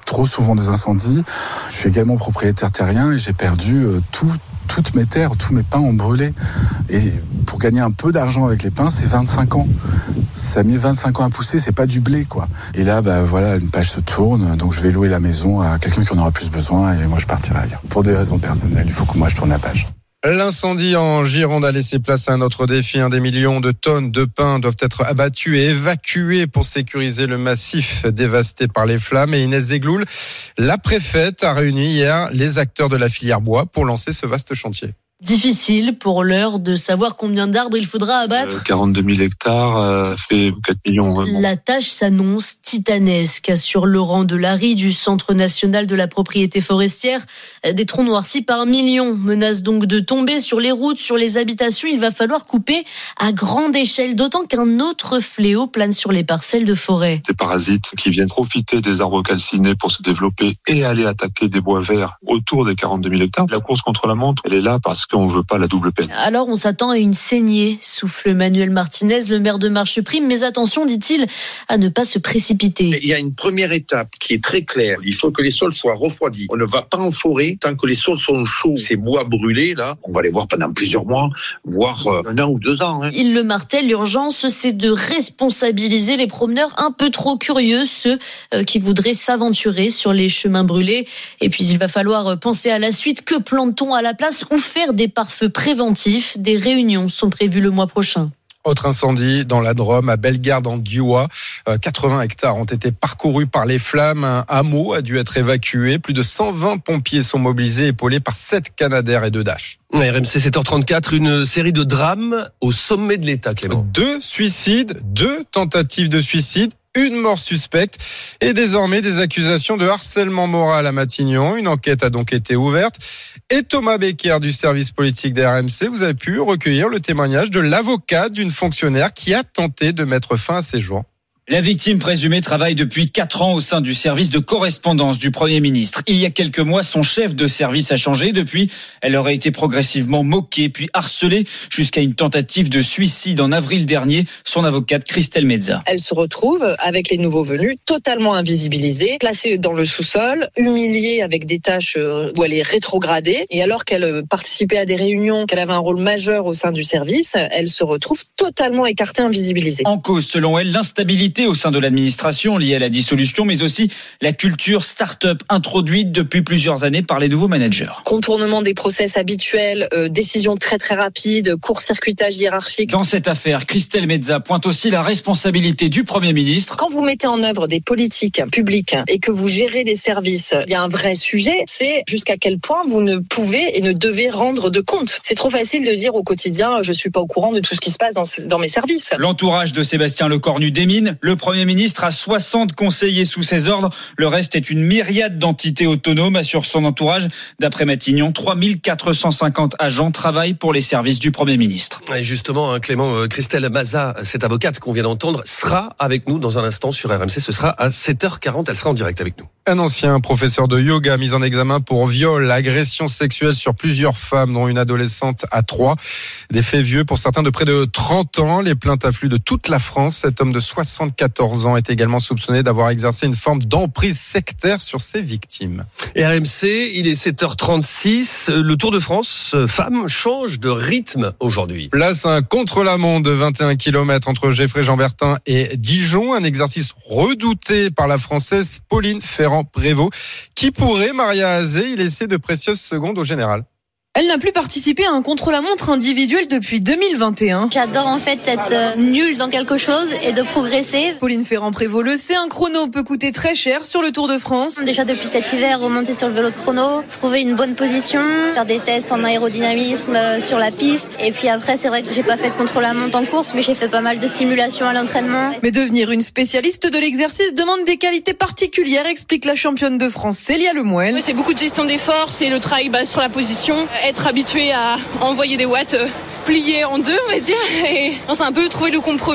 S25: trop souvent des incendies. Je suis également propriétaire terrien et j'ai perdu euh, tout, toutes mes terres, tous mes pins ont brûlé. Et pour gagner un peu d'argent avec les pins, c'est vingt-cinq ans. Ça met vingt-cinq ans à pousser, c'est pas du blé, quoi. Et là, bah voilà, une page se tourne, donc je vais louer la maison à quelqu'un qui en aura plus besoin et moi je partirai ailleurs. Pour des raisons personnelles, il faut que moi je tourne la page.
S6: L'incendie en Gironde a laissé place à un autre défi. Un des millions de tonnes de pins doivent être abattus et évacués pour sécuriser le massif dévasté par les flammes. Et Inès Zegloul, la préfète, a réuni hier les acteurs de la filière bois pour lancer ce vaste chantier.
S5: Difficile pour l'heure de savoir combien d'arbres il faudra abattre.
S9: Euh, quarante-deux mille hectares, euh, ça fait quatre millions. Vraiment.
S5: La tâche s'annonce titanesque. Sur Laurent Delary du Centre national de la propriété forestière, des troncs noircis par millions menacent donc de tomber sur les routes, sur les habitations. Il va falloir couper à grande échelle, d'autant qu'un autre fléau plane sur les parcelles de forêt.
S9: Des parasites qui viennent profiter des arbres calcinés pour se développer et aller attaquer des bois verts autour des quarante-deux mille hectares. La course contre la montre, elle est là parce qu'on ne veut pas la double peine.
S5: Alors on s'attend à une saignée, souffle Manuel Martinez, le maire de Marcheprime. Mais attention, dit-il, à ne pas se précipiter.
S10: Il y a une première étape qui est très claire. Il faut que les sols soient refroidis. On ne va pas en forêt tant que les sols sont chauds. Ces bois brûlés, là, on va les voir pendant plusieurs mois, voire un an ou deux ans. Hein.
S5: Il le martèle, l'urgence, c'est de responsabiliser les promeneurs un peu trop curieux, ceux qui voudraient s'aventurer sur les chemins brûlés. Et puis il va falloir penser à la suite. Que plante-t-on à la place ou faire des pare-feux préventifs? Des réunions sont prévues le mois prochain.
S6: Autre incendie dans la Drôme, à Bellegarde en Diois. quatre-vingts hectares ont été parcourus par les flammes. Un hameau a dû être évacué. Plus de cent vingt pompiers sont mobilisés, épaulés par sept Canadair et deux Dash.
S3: R M C sept heures trente-quatre, une série de drames au sommet de l'État, Clément.
S6: Deux suicides, deux tentatives de suicide, une mort suspecte et désormais des accusations de harcèlement moral à Matignon. Une enquête a donc été ouverte. Et Thomas Becker du service politique des R M C, vous avez pu recueillir le témoignage de l'avocat d'une fonctionnaire qui a tenté de mettre fin à ses jours.
S11: La victime présumée travaille depuis quatre ans au sein du service de correspondance du Premier ministre. Il y a quelques mois, son chef de service a changé. Depuis, elle aurait été progressivement moquée, puis harcelée, jusqu'à une tentative de suicide en avril dernier. Son avocate Christelle Mezza.
S12: Elle se retrouve, avec les nouveaux venus, totalement invisibilisée, placée dans le sous-sol, humiliée avec des tâches où elle est rétrogradée. Et alors qu'elle participait à des réunions, qu'elle avait un rôle majeur au sein du service, elle se retrouve totalement écartée, invisibilisée.
S11: En cause, selon elle, l'instabilité au sein de l'administration liée à la dissolution, mais aussi la culture start-up introduite depuis plusieurs années par les nouveaux managers.
S12: Contournement des process habituels, euh, décisions très très rapides, court-circuitage hiérarchique.
S11: Dans cette affaire, Christelle Mezza pointe aussi la responsabilité du Premier ministre.
S12: Quand vous mettez en œuvre des politiques publiques et que vous gérez des services, il y a un vrai sujet, c'est jusqu'à quel point vous ne pouvez et ne devez rendre de compte. C'est trop facile de dire au quotidien, je suis pas au courant de tout ce qui se passe dans, dans mes services.
S11: L'entourage de Sébastien Lecornu démine. Le Premier ministre a soixante conseillers sous ses ordres. Le reste est une myriade d'entités autonomes, assure son entourage. D'après Matignon, trois mille quatre cent cinquante agents travaillent pour les services du Premier ministre.
S3: Et justement, Clément, Christelle Mezza, cette avocate qu'on vient d'entendre, sera avec nous dans un instant sur R M C. Ce sera à sept heures quarante. Elle sera en direct avec nous.
S6: Un ancien professeur de yoga mis en examen pour viol, agression sexuelle sur plusieurs femmes, dont une adolescente à trois. Des faits vieux pour certains de près de trente ans. Les plaintes affluent de toute la France. Cet homme de soixante-quatorze ans est également soupçonné d'avoir exercé une forme d'emprise sectaire sur ses victimes.
S3: R M C, il est sept heures trente-six. Le Tour de France femmes change de rythme aujourd'hui.
S6: Place un contre-la-montre de vingt et un kilomètres entre Geffrey-Chambertin et Dijon. Un exercice redouté par la Française Pauline Ferrand-Prévot, qui pourrait, Maria Azé, y laisser de précieuses secondes au général.
S26: Elle n'a plus participé à un contre-la-montre individuel depuis deux mille vingt et un.
S27: J'adore en fait être euh, nulle dans quelque chose et de progresser.
S26: Pauline Ferrand-Prévot le sait, un chrono peut coûter très cher sur le Tour de France.
S27: Déjà depuis cet hiver, remonter sur le vélo de chrono, trouver une bonne position, faire des tests en aérodynamisme euh, sur la piste. Et puis après, c'est vrai que j'ai pas fait de contre-la-montre en course, mais j'ai fait pas mal de simulations à l'entraînement.
S26: Mais devenir une spécialiste de l'exercice demande des qualités particulières, explique la championne de France Célia Lemoine.
S28: Oui, c'est beaucoup de gestion d'efforts, c'est le travail basé sur la position. Être habitué à envoyer des watts pliés en deux, on va dire. Et on s'est un peu trouvé le compromis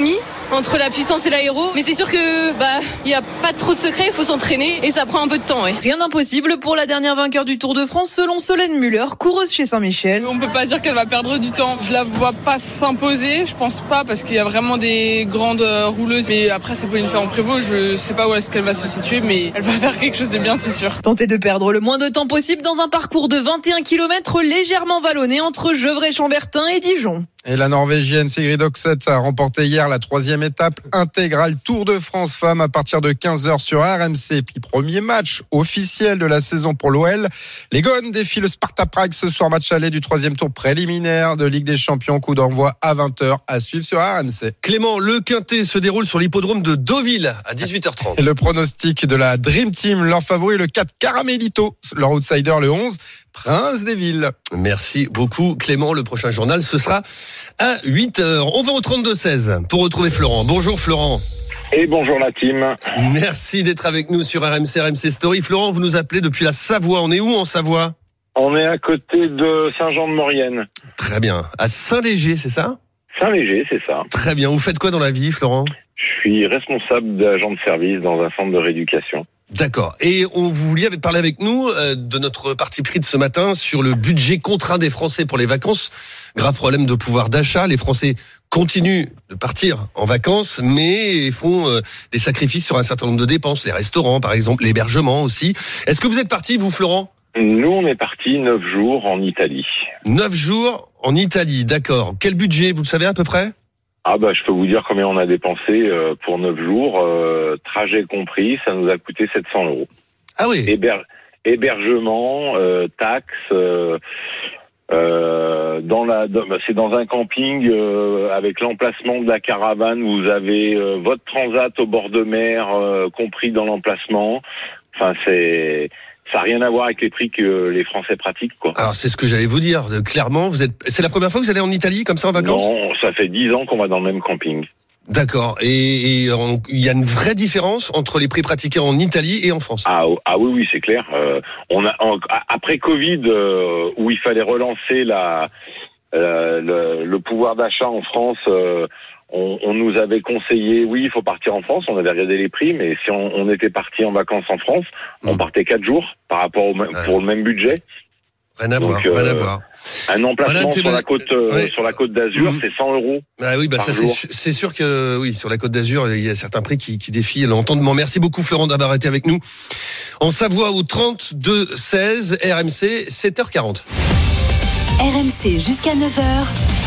S28: entre la puissance et l'aéro. Mais c'est sûr que bah il y a pas trop de secret, il faut s'entraîner et ça prend un peu de temps. Ouais.
S26: Rien d'impossible pour la dernière vainqueur du Tour de France selon Solène Müller, coureuse chez Saint-Michel.
S1: On peut pas dire qu'elle va perdre du temps. Je la vois pas s'imposer, je pense pas, parce qu'il y a vraiment des grandes rouleuses. Mais après, c'est Pauline Ferrand-Prévot, je sais pas où est-ce qu'elle va se situer, mais elle va faire quelque chose de bien, c'est sûr.
S26: Tenter de perdre le moins de temps possible dans un parcours de vingt et un kilomètres légèrement vallonné entre Gevrey-Chambertin et Dijon.
S6: Et la Norvégienne Sigrid Oxeth a remporté hier la troisième étape intégrale Tour de France Femmes à partir de quinze heures sur R M C. Puis premier match officiel de la saison pour l'O L. Les Gones défient le Sparta Prague ce soir, match aller du troisième tour préliminaire de Ligue des Champions. Coup d'envoi à vingt heures à suivre sur R M C.
S3: Clément, le Quintet se déroule sur l'hippodrome de Deauville à dix-huit heures trente.
S6: Et le pronostic de la Dream Team, leur favori le quatre Caramelito, leur outsider le onze Prince des Villes.
S3: Merci beaucoup Clément. Le prochain journal, ce sera à huit heures. On va au trente-deux seize pour retrouver Florent. Bonjour Florent.
S4: Et bonjour la team.
S3: Merci d'être avec nous sur R M C, R M C Story. Florent, vous nous appelez depuis la Savoie. On est où en Savoie ?
S4: On est à côté de Saint-Jean-de-Maurienne.
S3: Très bien. À Saint-Léger, c'est ça ?
S4: Saint-Léger, c'est ça.
S3: Très bien. Vous faites quoi dans la vie, Florent ?
S4: Je suis responsable d'agent de service dans un centre de rééducation.
S3: D'accord. Et on vous vouliez parler avec nous euh, de notre parti pris de ce matin sur le budget contraint des Français pour les vacances. Grave problème de pouvoir d'achat. Les Français continuent de partir en vacances, mais font euh, des sacrifices sur un certain nombre de dépenses. Les restaurants, par exemple, l'hébergement aussi. Est-ce que vous êtes parti, vous, Florent ?
S4: Nous, on est parti neuf jours en Italie.
S3: Neuf jours en Italie, d'accord. Quel budget, vous le savez à peu près ?
S4: Ah bah je peux vous dire combien on a dépensé euh, pour neuf jours, euh, trajet compris, ça nous a coûté sept cents euros.
S3: Ah oui.
S4: Héber- hébergement, euh, taxes, euh, euh, dans la, dans, c'est dans un camping euh, avec l'emplacement de la caravane. Vous avez euh, votre transat au bord de mer euh, compris dans l'emplacement. Enfin c'est ça n'a rien à voir avec les prix que les Français pratiquent, quoi.
S3: Alors, c'est ce que j'allais vous dire. Clairement, vous êtes, c'est la première fois que vous allez en Italie, comme ça, en vacances ?
S4: Non, ça fait dix ans qu'on va dans le même camping.
S3: D'accord. Et il y a une vraie différence entre les prix pratiqués en Italie et en France ?
S4: Ah, ah oui, oui, c'est clair. Euh, on a, en, après Covid, euh, où il fallait relancer la, euh, le, le pouvoir d'achat en France, euh, On, on nous avait conseillé, oui, il faut partir en France. On avait regardé les prix, mais si on, on était parti en vacances en France, on partait quatre jours par rapport au même, pour le même budget.
S3: Rien à voir,
S4: Donc, euh,
S3: rien à voir.
S4: Un emplacement
S3: voilà,
S4: sur la côte, euh,
S3: ouais.
S4: sur la côte d'Azur,
S3: mmh.
S4: c'est cent euros.
S3: Ah oui, bah ça c'est, c'est sûr que oui, sur la côte d'Azur, il y a certains prix qui, qui défient l'entendement. Merci beaucoup Florent d'avoir été avec nous. En Savoie au trente-deux seize, R M C, sept heures quarante.
S18: R M C jusqu'à neuf heures.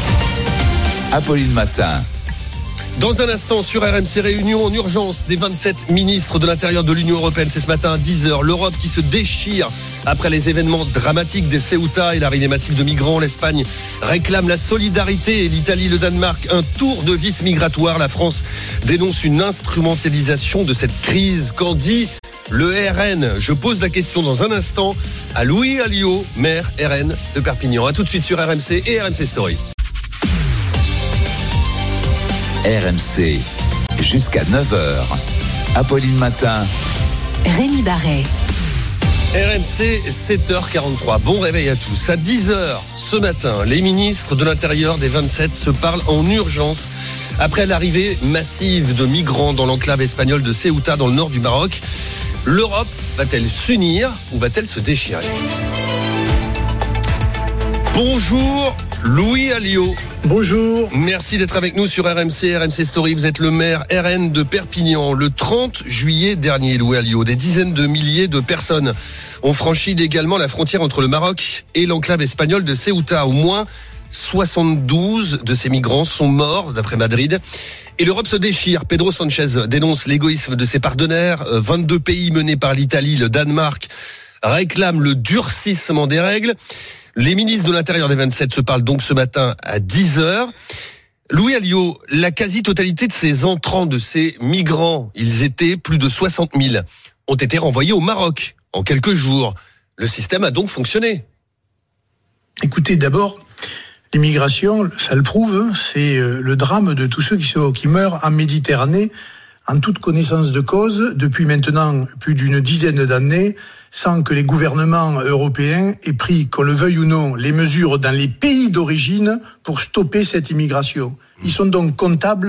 S2: Apolline Matin.
S3: Dans un instant, sur R M C, réunion en urgence des vingt-sept ministres de l'intérieur de l'Union européenne. C'est ce matin à dix heures. L'Europe qui se déchire après les événements dramatiques des Ceuta et l'arrivée massive de migrants. L'Espagne réclame la solidarité et l'Italie, le Danemark, un tour de vis migratoire. La France dénonce une instrumentalisation de cette crise. Qu'en dit le R N ? Je pose la question dans un instant à Louis Alliot, maire R N de Perpignan. A tout de suite sur R M C et R M C Story.
S2: R M C, jusqu'à neuf heures. Apolline Matin.
S18: Rémi Barret.
S3: R M C, sept heures quarante-trois. Bon réveil à tous. À dix heures ce matin, les ministres de l'Intérieur des vingt-sept se parlent en urgence après l'arrivée massive de migrants dans l'enclave espagnole de Ceuta dans le nord du Maroc. L'Europe va-t-elle s'unir ou va-t-elle se déchirer ? Bonjour Louis Alliot.
S13: Bonjour.
S3: Merci d'être avec nous sur R M C, R M C Story. Vous êtes le maire R N de Perpignan. Le trente juillet dernier, Louis Alliot, des dizaines de milliers de personnes ont franchi légalement la frontière entre le Maroc et l'enclave espagnole de Ceuta. Au moins soixante-douze de ces migrants sont morts, d'après Madrid. Et l'Europe se déchire. Pedro Sanchez dénonce l'égoïsme de ses partenaires. vingt-deux pays menés par l'Italie, le Danemark, réclament le durcissement des règles. Les ministres de l'Intérieur des vingt-sept se parlent donc ce matin à dix heures. Louis Alliot, la quasi-totalité de ces entrants, de ces migrants, ils étaient plus de soixante mille, ont été renvoyés au Maroc en quelques jours. Le système a donc fonctionné.
S13: Écoutez, d'abord, l'immigration, ça le prouve, c'est le drame de tous ceux qui, sont, qui meurent en Méditerranée en toute connaissance de cause depuis maintenant plus d'une dizaine d'années, sans que les gouvernements européens aient pris, qu'on le veuille ou non, les mesures dans les pays d'origine pour stopper cette immigration. Ils sont donc comptables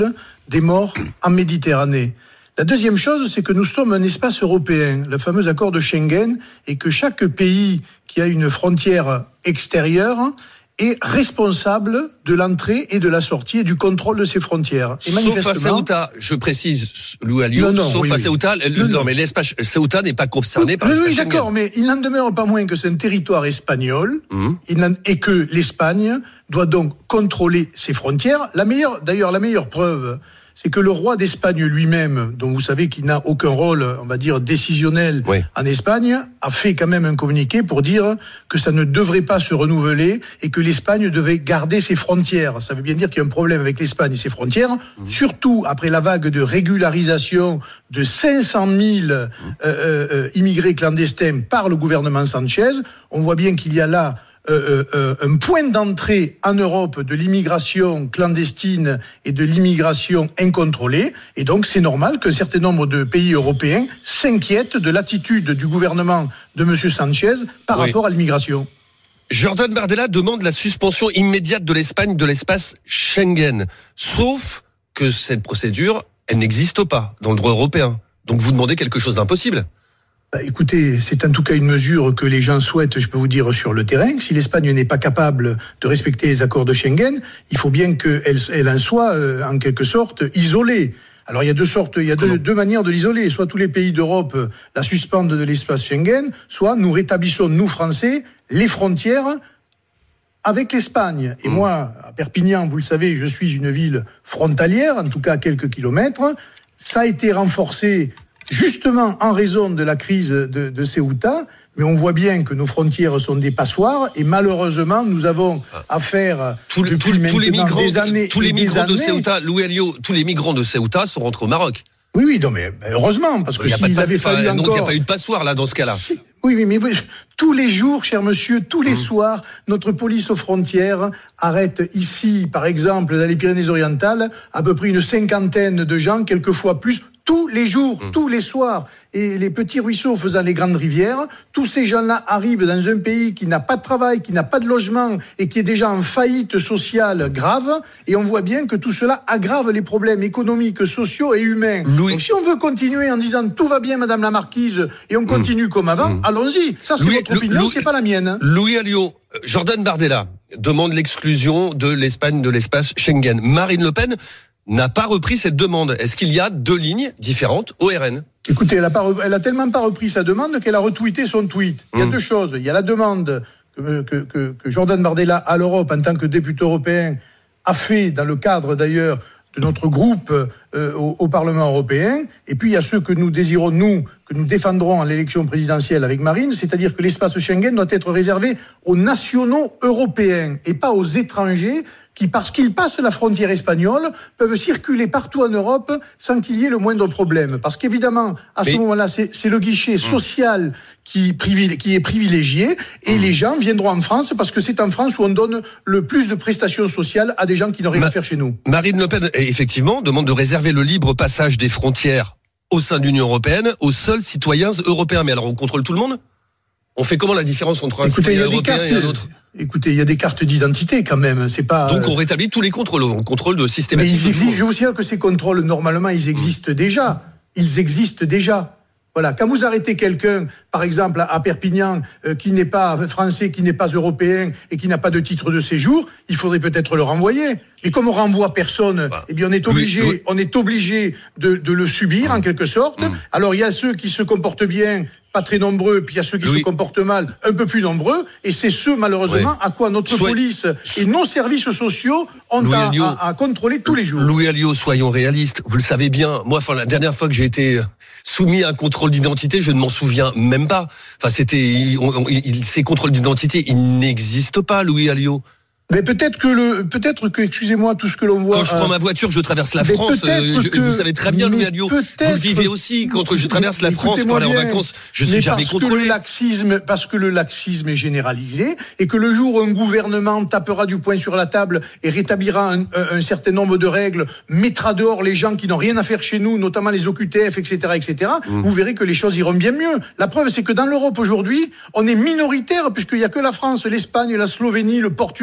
S13: des morts en Méditerranée. La deuxième chose, c'est que nous sommes un espace européen, le fameux accord de Schengen, et que chaque pays qui a une frontière extérieure est responsable de l'entrée et de la sortie et du contrôle de ses frontières. Et
S3: sauf à Ceuta, je précise, Louis Alliot, non, non, sauf oui, à Ceuta, oui. non, non, mais l'espace Ceuta n'est pas concerné
S13: oui,
S3: par l'espace
S13: oui,
S3: Schengen.
S13: D'accord, mais il n'en demeure pas moins que c'est un territoire espagnol mmh. et que l'Espagne doit donc contrôler ses frontières. La meilleure, d'ailleurs, la meilleure preuve, c'est que le roi d'Espagne lui-même, dont vous savez qu'il n'a aucun rôle, on va dire, décisionnel oui. en Espagne, a fait quand même un communiqué pour dire que ça ne devrait pas se renouveler et que l'Espagne devait garder ses frontières. Ça veut bien dire qu'il y a un problème avec l'Espagne et ses frontières, mmh. surtout après la vague de régularisation de cinq cent mille mmh. euh, euh, immigrés clandestins par le gouvernement Sanchez. On voit bien qu'il y a là Euh, euh, un point d'entrée en Europe de l'immigration clandestine et de l'immigration incontrôlée. Et donc, c'est normal qu'un certain nombre de pays européens s'inquiètent de l'attitude du gouvernement de M. Sanchez par oui. rapport à l'immigration.
S3: Jordan Bardella demande la suspension immédiate de l'Espagne de l'espace Schengen. Sauf que cette procédure, elle n'existe pas dans le droit européen. Donc, vous demandez quelque chose d'impossible.
S13: Bah, écoutez, c'est en tout cas une mesure que les gens souhaitent, je peux vous dire, sur le terrain. Si l'Espagne n'est pas capable de respecter les accords de Schengen, il faut bien qu'elle elle en soit, euh, en quelque sorte, isolée. Alors il y a deux sortes, il y a deux, deux manières de l'isoler. Soit tous les pays d'Europe la suspendent de l'espace Schengen, soit nous rétablissons, nous Français, les frontières avec l'Espagne. Et mmh. moi, à Perpignan, vous le savez, je suis une ville frontalière, en tout cas à quelques kilomètres. Ça a été renforcé justement en raison de la crise de, de Ceuta, mais on voit bien que nos frontières sont des passoires et malheureusement nous avons affaire
S3: tous,
S13: depuis
S3: tous,
S13: maintenant
S3: tous les migrants,
S13: des années
S3: tous les
S13: et
S3: migrants
S13: des
S3: de
S13: années.
S3: Ceuta, Louis Alliot, tous les migrants de Ceuta sont rentrés au Maroc.
S13: Oui, oui, non, mais heureusement, parce que s'il avait fallu encore...
S3: Donc il n'y a pas eu de passoire là dans ce cas-là.
S13: Si, oui, oui, mais tous les jours, cher monsieur, tous les mmh. soirs, notre police aux frontières arrête ici, par exemple, dans les Pyrénées-Orientales, à peu près une cinquantaine de gens, quelquefois plus, tous les jours, mmh. tous les soirs. Et les petits ruisseaux faisant les grandes rivières, tous ces gens-là arrivent dans un pays qui n'a pas de travail, qui n'a pas de logement et qui est déjà en faillite sociale grave. Et on voit bien que tout cela aggrave les problèmes économiques, sociaux et humains. Louis... Donc si on veut continuer en disant tout va bien, Madame la Marquise, et on continue mmh. comme avant, mmh. allons-y. Ça, c'est Louis, votre opinion, Louis, c'est pas la mienne. Hein.
S3: Louis Alliot, Jordan Bardella demande l'exclusion de l'Espagne de l'espace Schengen. Marine Le Pen n'a pas repris cette demande. Est-ce qu'il y a deux lignes différentes au R N ?
S13: Écoutez, elle a, pas, elle a tellement pas repris sa demande qu'elle a retweeté son tweet. Il y a mmh. deux choses. Il y a la demande que, que, que, que Jordan Bardella à l'Europe, en tant que député européen, a fait dans le cadre d'ailleurs de notre groupe euh, au, au Parlement européen. Et puis il y a ceux que nous désirons, nous, que nous défendrons à l'élection présidentielle avec Marine, c'est-à-dire que l'espace Schengen doit être réservé aux nationaux européens et pas aux étrangers qui, parce qu'ils passent la frontière espagnole, peuvent circuler partout en Europe sans qu'il y ait le moindre problème. Parce qu'évidemment, à ce Mais... moment-là, c'est, c'est le guichet social qui, privile, qui est privilégié, et mmh. les gens viendront en France parce que c'est en France où on donne le plus de prestations sociales à des gens qui n'ont rien Ma... à faire chez nous.
S3: Marine Le Pen, effectivement, demande de réserver le libre passage des frontières au sein de l'Union européenne aux seuls citoyens européens. Mais alors, on contrôle tout le monde ? On fait comment la différence entre un
S13: Écoutez,
S3: citoyen européen
S13: cartes,
S3: et un autre ?
S13: Écoutez, il y a des cartes d'identité quand même. C'est pas.
S3: Donc on rétablit tous les contrôles, on contrôle de systématique.
S13: Mais ils existent, je vous signale que ces contrôles, normalement, ils existent mmh. déjà. Ils existent déjà. Voilà. Quand vous arrêtez quelqu'un, par exemple à Perpignan, euh, qui n'est pas français, qui n'est pas européen et qui n'a pas de titre de séjour, il faudrait peut-être le renvoyer. Mais comme on renvoie personne, bah, eh bien on est obligé, oui, oui. on est obligé de, de le subir mmh. en quelque sorte. Mmh. Alors il y a ceux qui se comportent bien, pas très nombreux, puis il y a ceux qui oui. se comportent mal, un peu plus nombreux, et c'est ceux malheureusement oui. à quoi notre Soy... police et nos services sociaux ont à, à, à contrôler tous les jours.
S3: Louis Alliot, soyons réalistes. Vous le savez bien. Moi, enfin la dernière fois que j'ai été soumis à un contrôle d'identité, je ne m'en souviens même pas. Enfin, c'était on, on, il, ces contrôles d'identité, ils n'existent pas, Louis Alliot.
S13: Mais peut-être que le, peut-être que, excusez-moi, tout ce que l'on voit.
S3: Quand je prends euh, ma voiture, je traverse la France. Euh, je, que, vous savez très bien, Louis Alliot. Vous le vivez aussi. Quand je traverse la France pour aller en vacances, je suis jamais contrôlé.
S13: Que le laxisme, parce que le laxisme est généralisé et que le jour où un gouvernement tapera du poing sur la table et rétablira un, un, un certain nombre de règles, mettra dehors les gens qui n'ont rien à faire chez nous, notamment les O Q T F, et cetera, et cetera, mmh. vous verrez que les choses iront bien mieux. La preuve, c'est que dans l'Europe aujourd'hui, on est minoritaire puisqu'il y a que la France, l'Espagne, la Slovénie, le Portugal,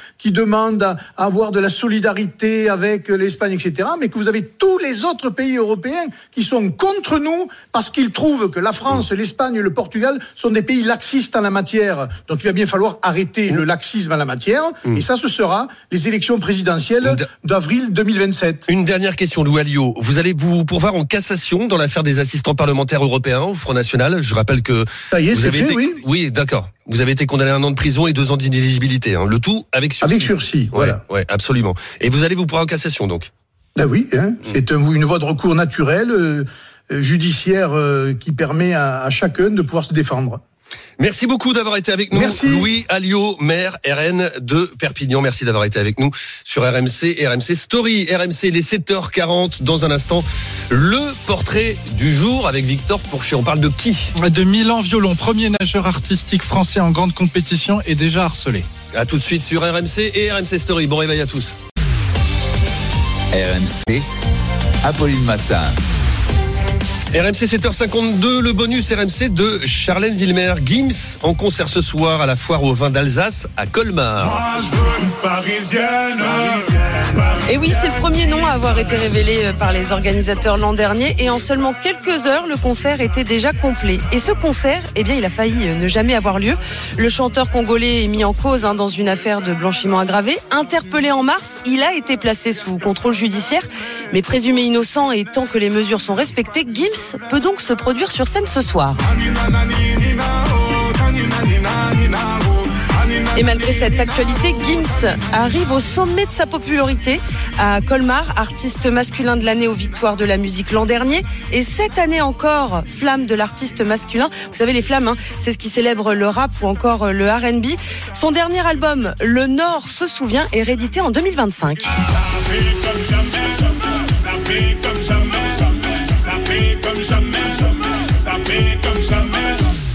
S13: qui demandent à avoir de la solidarité avec l'Espagne, et cetera, mais que vous avez tous les autres pays européens qui sont contre nous parce qu'ils trouvent que la France, l'Espagne et le Portugal sont des pays laxistes en la matière. Donc il va bien falloir arrêter le laxisme en la matière, mmh. et ça, ce sera les élections présidentielles d'avril deux mille vingt-sept.
S3: Une dernière question, Lou Alliot. Vous allez vous pourvoir en cassation dans l'affaire des assistants parlementaires européens au Front National. Je rappelle que
S13: ça y est,
S3: vous
S13: c'est
S3: avez
S13: fait,
S3: été...
S13: oui.
S3: Oui, d'accord. Vous avez été condamné à un an de prison et deux ans d'inéligibilité. Hein. Le tout avec sursis.
S13: Avec sursis, voilà.
S3: Ouais, ouais, absolument. Et vous allez vous pourvoir en cassation, donc.
S13: Ben oui, hein, c'est un, une voie de recours naturelle, euh, judiciaire, euh, qui permet à, à chacun de pouvoir se défendre.
S3: Merci beaucoup d'avoir été avec nous.
S13: Merci.
S3: Louis Alliot, maire R N de Perpignan. Merci d'avoir été avec nous sur R M C et R M C Story. R M C, il est sept heures quarante. Dans un instant, le portrait du jour avec Victor Pourchet. On parle de qui ?
S14: De Milan Violon, premier nageur artistique français en grande compétition et déjà harcelé.
S3: À tout de suite sur R M C et R M C Story. Bon réveil à tous.
S2: R M C, Apolline Matin.
S3: R M C sept heures cinquante-deux, le bonus R M C de Charlène Villemer. Gims en concert ce soir à la foire au vin d'Alsace à Colmar.
S15: Moi, je veux une parisienne.
S26: Et oui, c'est le premier nom à avoir été révélé par les organisateurs l'an dernier. Et en seulement quelques heures, le concert était déjà complet. Et ce concert, eh bien, il a failli ne jamais avoir lieu. Le chanteur congolais est mis en cause hein, dans une affaire de blanchiment aggravé. Interpellé en mars, il a été placé sous contrôle judiciaire. Mais présumé innocent et tant que les mesures sont respectées, Gims peut donc se produire sur scène ce soir. Et malgré cette actualité, Gims arrive au sommet de sa popularité à Colmar, artiste masculin de l'année aux victoires de la musique l'an dernier. Et cette année encore, flamme de l'artiste masculin. Vous savez, les flammes, hein, c'est ce qui célèbre le rap ou encore le R and B. Son dernier album, Le Nord se souvient, est réédité en deux mille vingt-cinq.
S15: Ça fait comme jamais, ça fait comme jamais, ça fait comme jamais.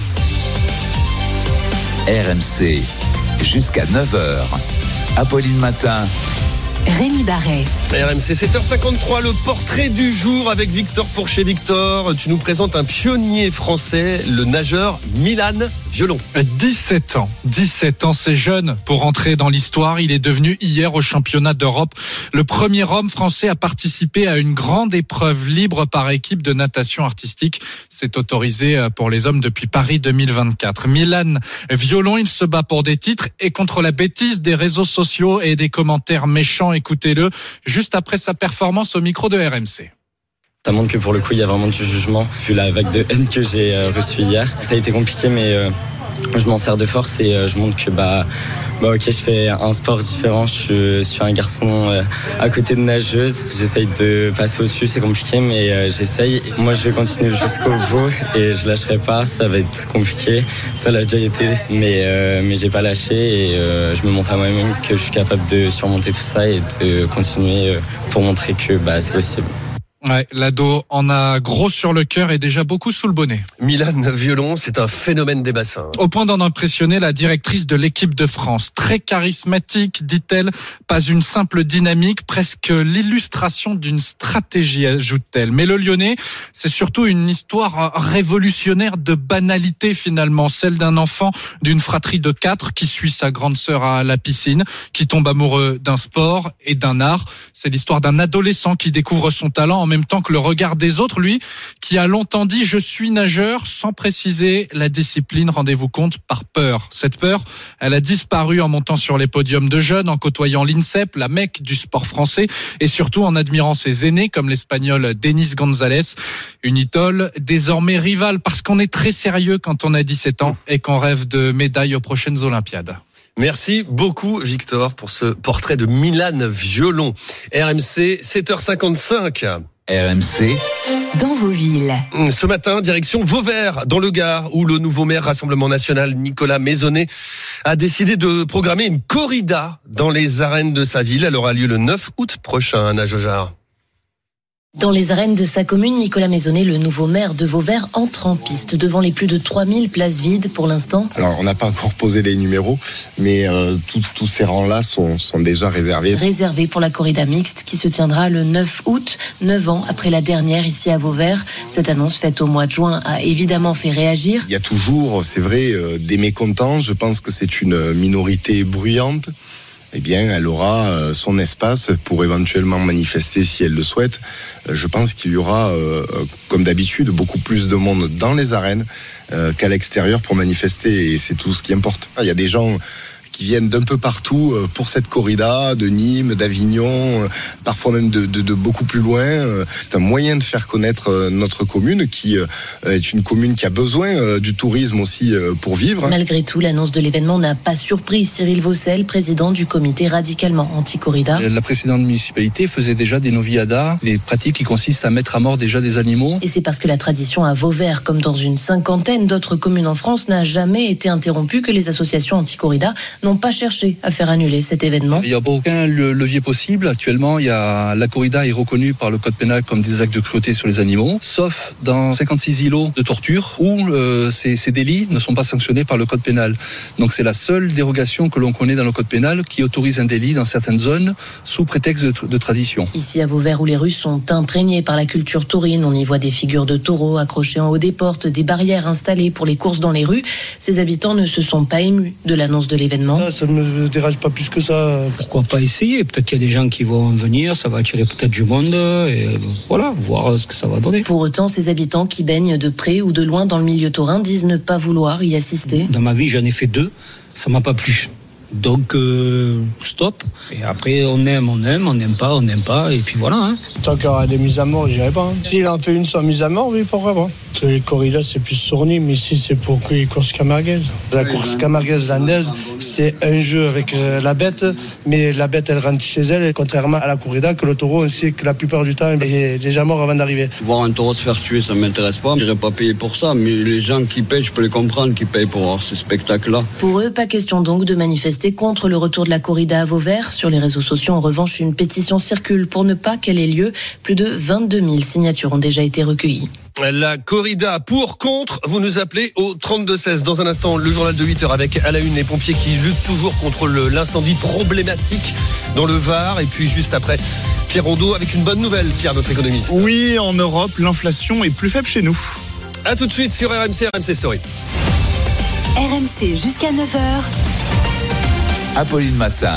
S2: R M C, jusqu'à neuf heures. Apolline Matin.
S18: Rémi Barret.
S3: R M C sept heures cinquante-trois, le portrait du jour avec Victor Pourchet. Victor, tu nous présentes un pionnier français, le nageur Milan Violon.
S14: dix-sept ans. dix-sept ans, c'est jeune pour entrer dans l'histoire. Il est devenu hier au championnat d'Europe le premier homme français à participer à une grande épreuve libre par équipe de natation artistique. C'est autorisé pour les hommes depuis Paris deux mille vingt-quatre. Milan Violon, il se bat pour des titres et contre la bêtise des réseaux sociaux et des commentaires méchants. Écoutez-le juste après sa performance au micro de R M C.
S16: Ça montre que pour le coup, il y a vraiment du jugement, vu la vague de haine que j'ai euh, reçue hier. Ça a été compliqué, mais euh, je m'en sers de force et euh, je montre que bah, bah ok, je fais un sport différent. Je, je suis un garçon euh, à côté de nageuse. J'essaye de passer au-dessus, c'est compliqué, mais euh, j'essaye. Moi, je vais continuer jusqu'au bout et je lâcherai pas. Ça va être compliqué. Ça l'a déjà été, mais euh, mais j'ai pas lâché et euh, je me montre à moi-même que je suis capable de surmonter tout ça et de continuer euh, pour montrer que bah c'est possible.
S14: Ouais, l'ado en a gros sur le cœur et déjà beaucoup sous le bonnet.
S3: Milan Violon, c'est un phénomène des bassins.
S14: Au point d'en impressionner la directrice de l'équipe de France. Très charismatique, dit-elle, pas une simple dynamique, presque l'illustration d'une stratégie, ajoute-t-elle. Mais le Lyonnais, c'est surtout une histoire révolutionnaire de banalité finalement, celle d'un enfant d'une fratrie de quatre qui suit sa grande sœur à la piscine, qui tombe amoureux d'un sport et d'un art. C'est l'histoire d'un adolescent qui découvre son talent en même temps que le regard des autres, lui, qui a longtemps dit « je suis nageur » sans préciser la discipline, rendez-vous compte, par peur. Cette peur, elle a disparu en montant sur les podiums de jeunes, en côtoyant l'INSEP, la Mecque du sport français, et surtout en admirant ses aînés comme l'espagnol Denis González, une idole désormais rivale, parce qu'on est très sérieux quand on a dix-sept ans et qu'on rêve de médailles aux prochaines Olympiades.
S3: Merci beaucoup Victor pour ce portrait de Milan Violon. R M C sept heures cinquante-cinq.
S2: R M C.
S18: Dans vos villes.
S3: Ce matin, direction Vauvert, dans le Gard, où le nouveau maire Rassemblement National, Nicolas Maisonnet, a décidé de programmer une corrida dans les arènes de sa ville. Elle aura lieu le neuf août prochain, Anna Jojard.
S7: Dans les arènes de sa commune, Nicolas Maisonnet, le nouveau maire de Vauvert, entre en piste devant les plus de trois mille places vides pour l'instant.
S17: Alors, on n'a pas encore posé les numéros, mais euh, tous ces rangs-là sont, sont déjà réservés.
S7: Réservés pour la corrida mixte qui se tiendra le neuf août, neuf ans après la dernière ici à Vauvert. Cette annonce faite au mois de juin a évidemment fait réagir.
S17: Il y a toujours, c'est vrai, euh, des mécontents. Je pense que c'est une minorité bruyante. eh bien, elle aura euh, son espace pour éventuellement manifester si elle le souhaite. Euh, je pense qu'il y aura, euh, comme d'habitude, beaucoup plus de monde dans les arènes euh, qu'à l'extérieur pour manifester, et c'est tout ce qui importe. Il y a des gens qui viennent d'un peu partout pour cette corrida, de Nîmes, d'Avignon, parfois même de, de, de beaucoup plus loin. C'est un moyen de faire connaître notre commune, qui est une commune qui a besoin du tourisme aussi pour vivre.
S7: Malgré tout, l'annonce de l'événement n'a pas surpris Cyril Vaucel, président du comité radicalement anti-corrida.
S8: La précédente municipalité faisait déjà des noviadas, des pratiques qui consistent à mettre à mort déjà des animaux.
S7: Et c'est parce que la tradition à Vauvert, comme dans une cinquantaine d'autres communes en France, n'a jamais été interrompue que les associations anti-corrida n'ont pas cherché à faire annuler cet événement.
S8: Il n'y a aucun levier possible. Actuellement, il y a, la corrida est reconnue par le code pénal comme des actes de cruauté sur les animaux, sauf dans cinquante-six îlots de torture où euh, ces, ces délits ne sont pas sanctionnés par le code pénal. Donc c'est la seule dérogation que l'on connaît dans le code pénal qui autorise un délit dans certaines zones sous prétexte de, de tradition.
S7: Ici à Vauvert, où les rues sont imprégnées par la culture taurine, on y voit des figures de taureaux accrochées en haut des portes, des barrières installées pour les courses dans les rues. Ces habitants ne se sont pas émus de l'annonce de l'événement.
S19: Ça, ça me dérange pas plus que ça.
S20: Pourquoi pas essayer? Peut-être qu'il y a des gens qui vont venir, ça va attirer peut-être du monde, et voilà, voir ce que ça va donner.
S7: Pour autant, ces habitants qui baignent de près ou de loin dans le milieu taurin disent ne pas vouloir y assister.
S20: Dans ma vie, j'en ai fait deux, ça m'a pas plu. Donc, euh, stop. Et après, on aime, on aime, on n'aime pas, on n'aime pas, et puis voilà. Hein.
S19: Tant qu'il y aura des mises à mort, j'irai pas. Hein. S'il en fait une sans mise à mort, oui, pourquoi pas. Les corridas, c'est plus sur Nîmes, mais ici, c'est pour les courses camarguaises. La course camarguaise landaise, c'est un jeu avec euh, la bête, mais la bête, elle rentre chez elle, et contrairement à la corrida, que le taureau, on sait que la plupart du temps, il est déjà mort avant d'arriver.
S21: Voir un taureau se faire tuer, ça ne m'intéresse pas. Je n'irai pas payer pour ça, mais les gens qui payent, je peux les comprendre, qui payent pour voir ce spectacle-là.
S7: Pour eux, pas question donc de manifester contre le retour de la corrida à Vauvert. Sur les réseaux sociaux, en revanche, une pétition circule pour ne pas qu'elle ait lieu. Plus de vingt-deux mille signatures ont déjà été recueillies.
S3: La corrida pour, contre, vous nous appelez au trente-deux seize. Dans un instant, le journal de huit heures avec à la une les pompiers qui luttent toujours contre le, l'incendie problématique dans le Var. Et puis juste après, Pierre Rondeau avec une bonne nouvelle, Pierre, notre économiste.
S22: Oui, en Europe, l'inflation est plus faible chez nous.
S3: A tout de suite sur R M C, R M C Story.
S18: R M C jusqu'à neuf heures.
S2: Apolline Matin.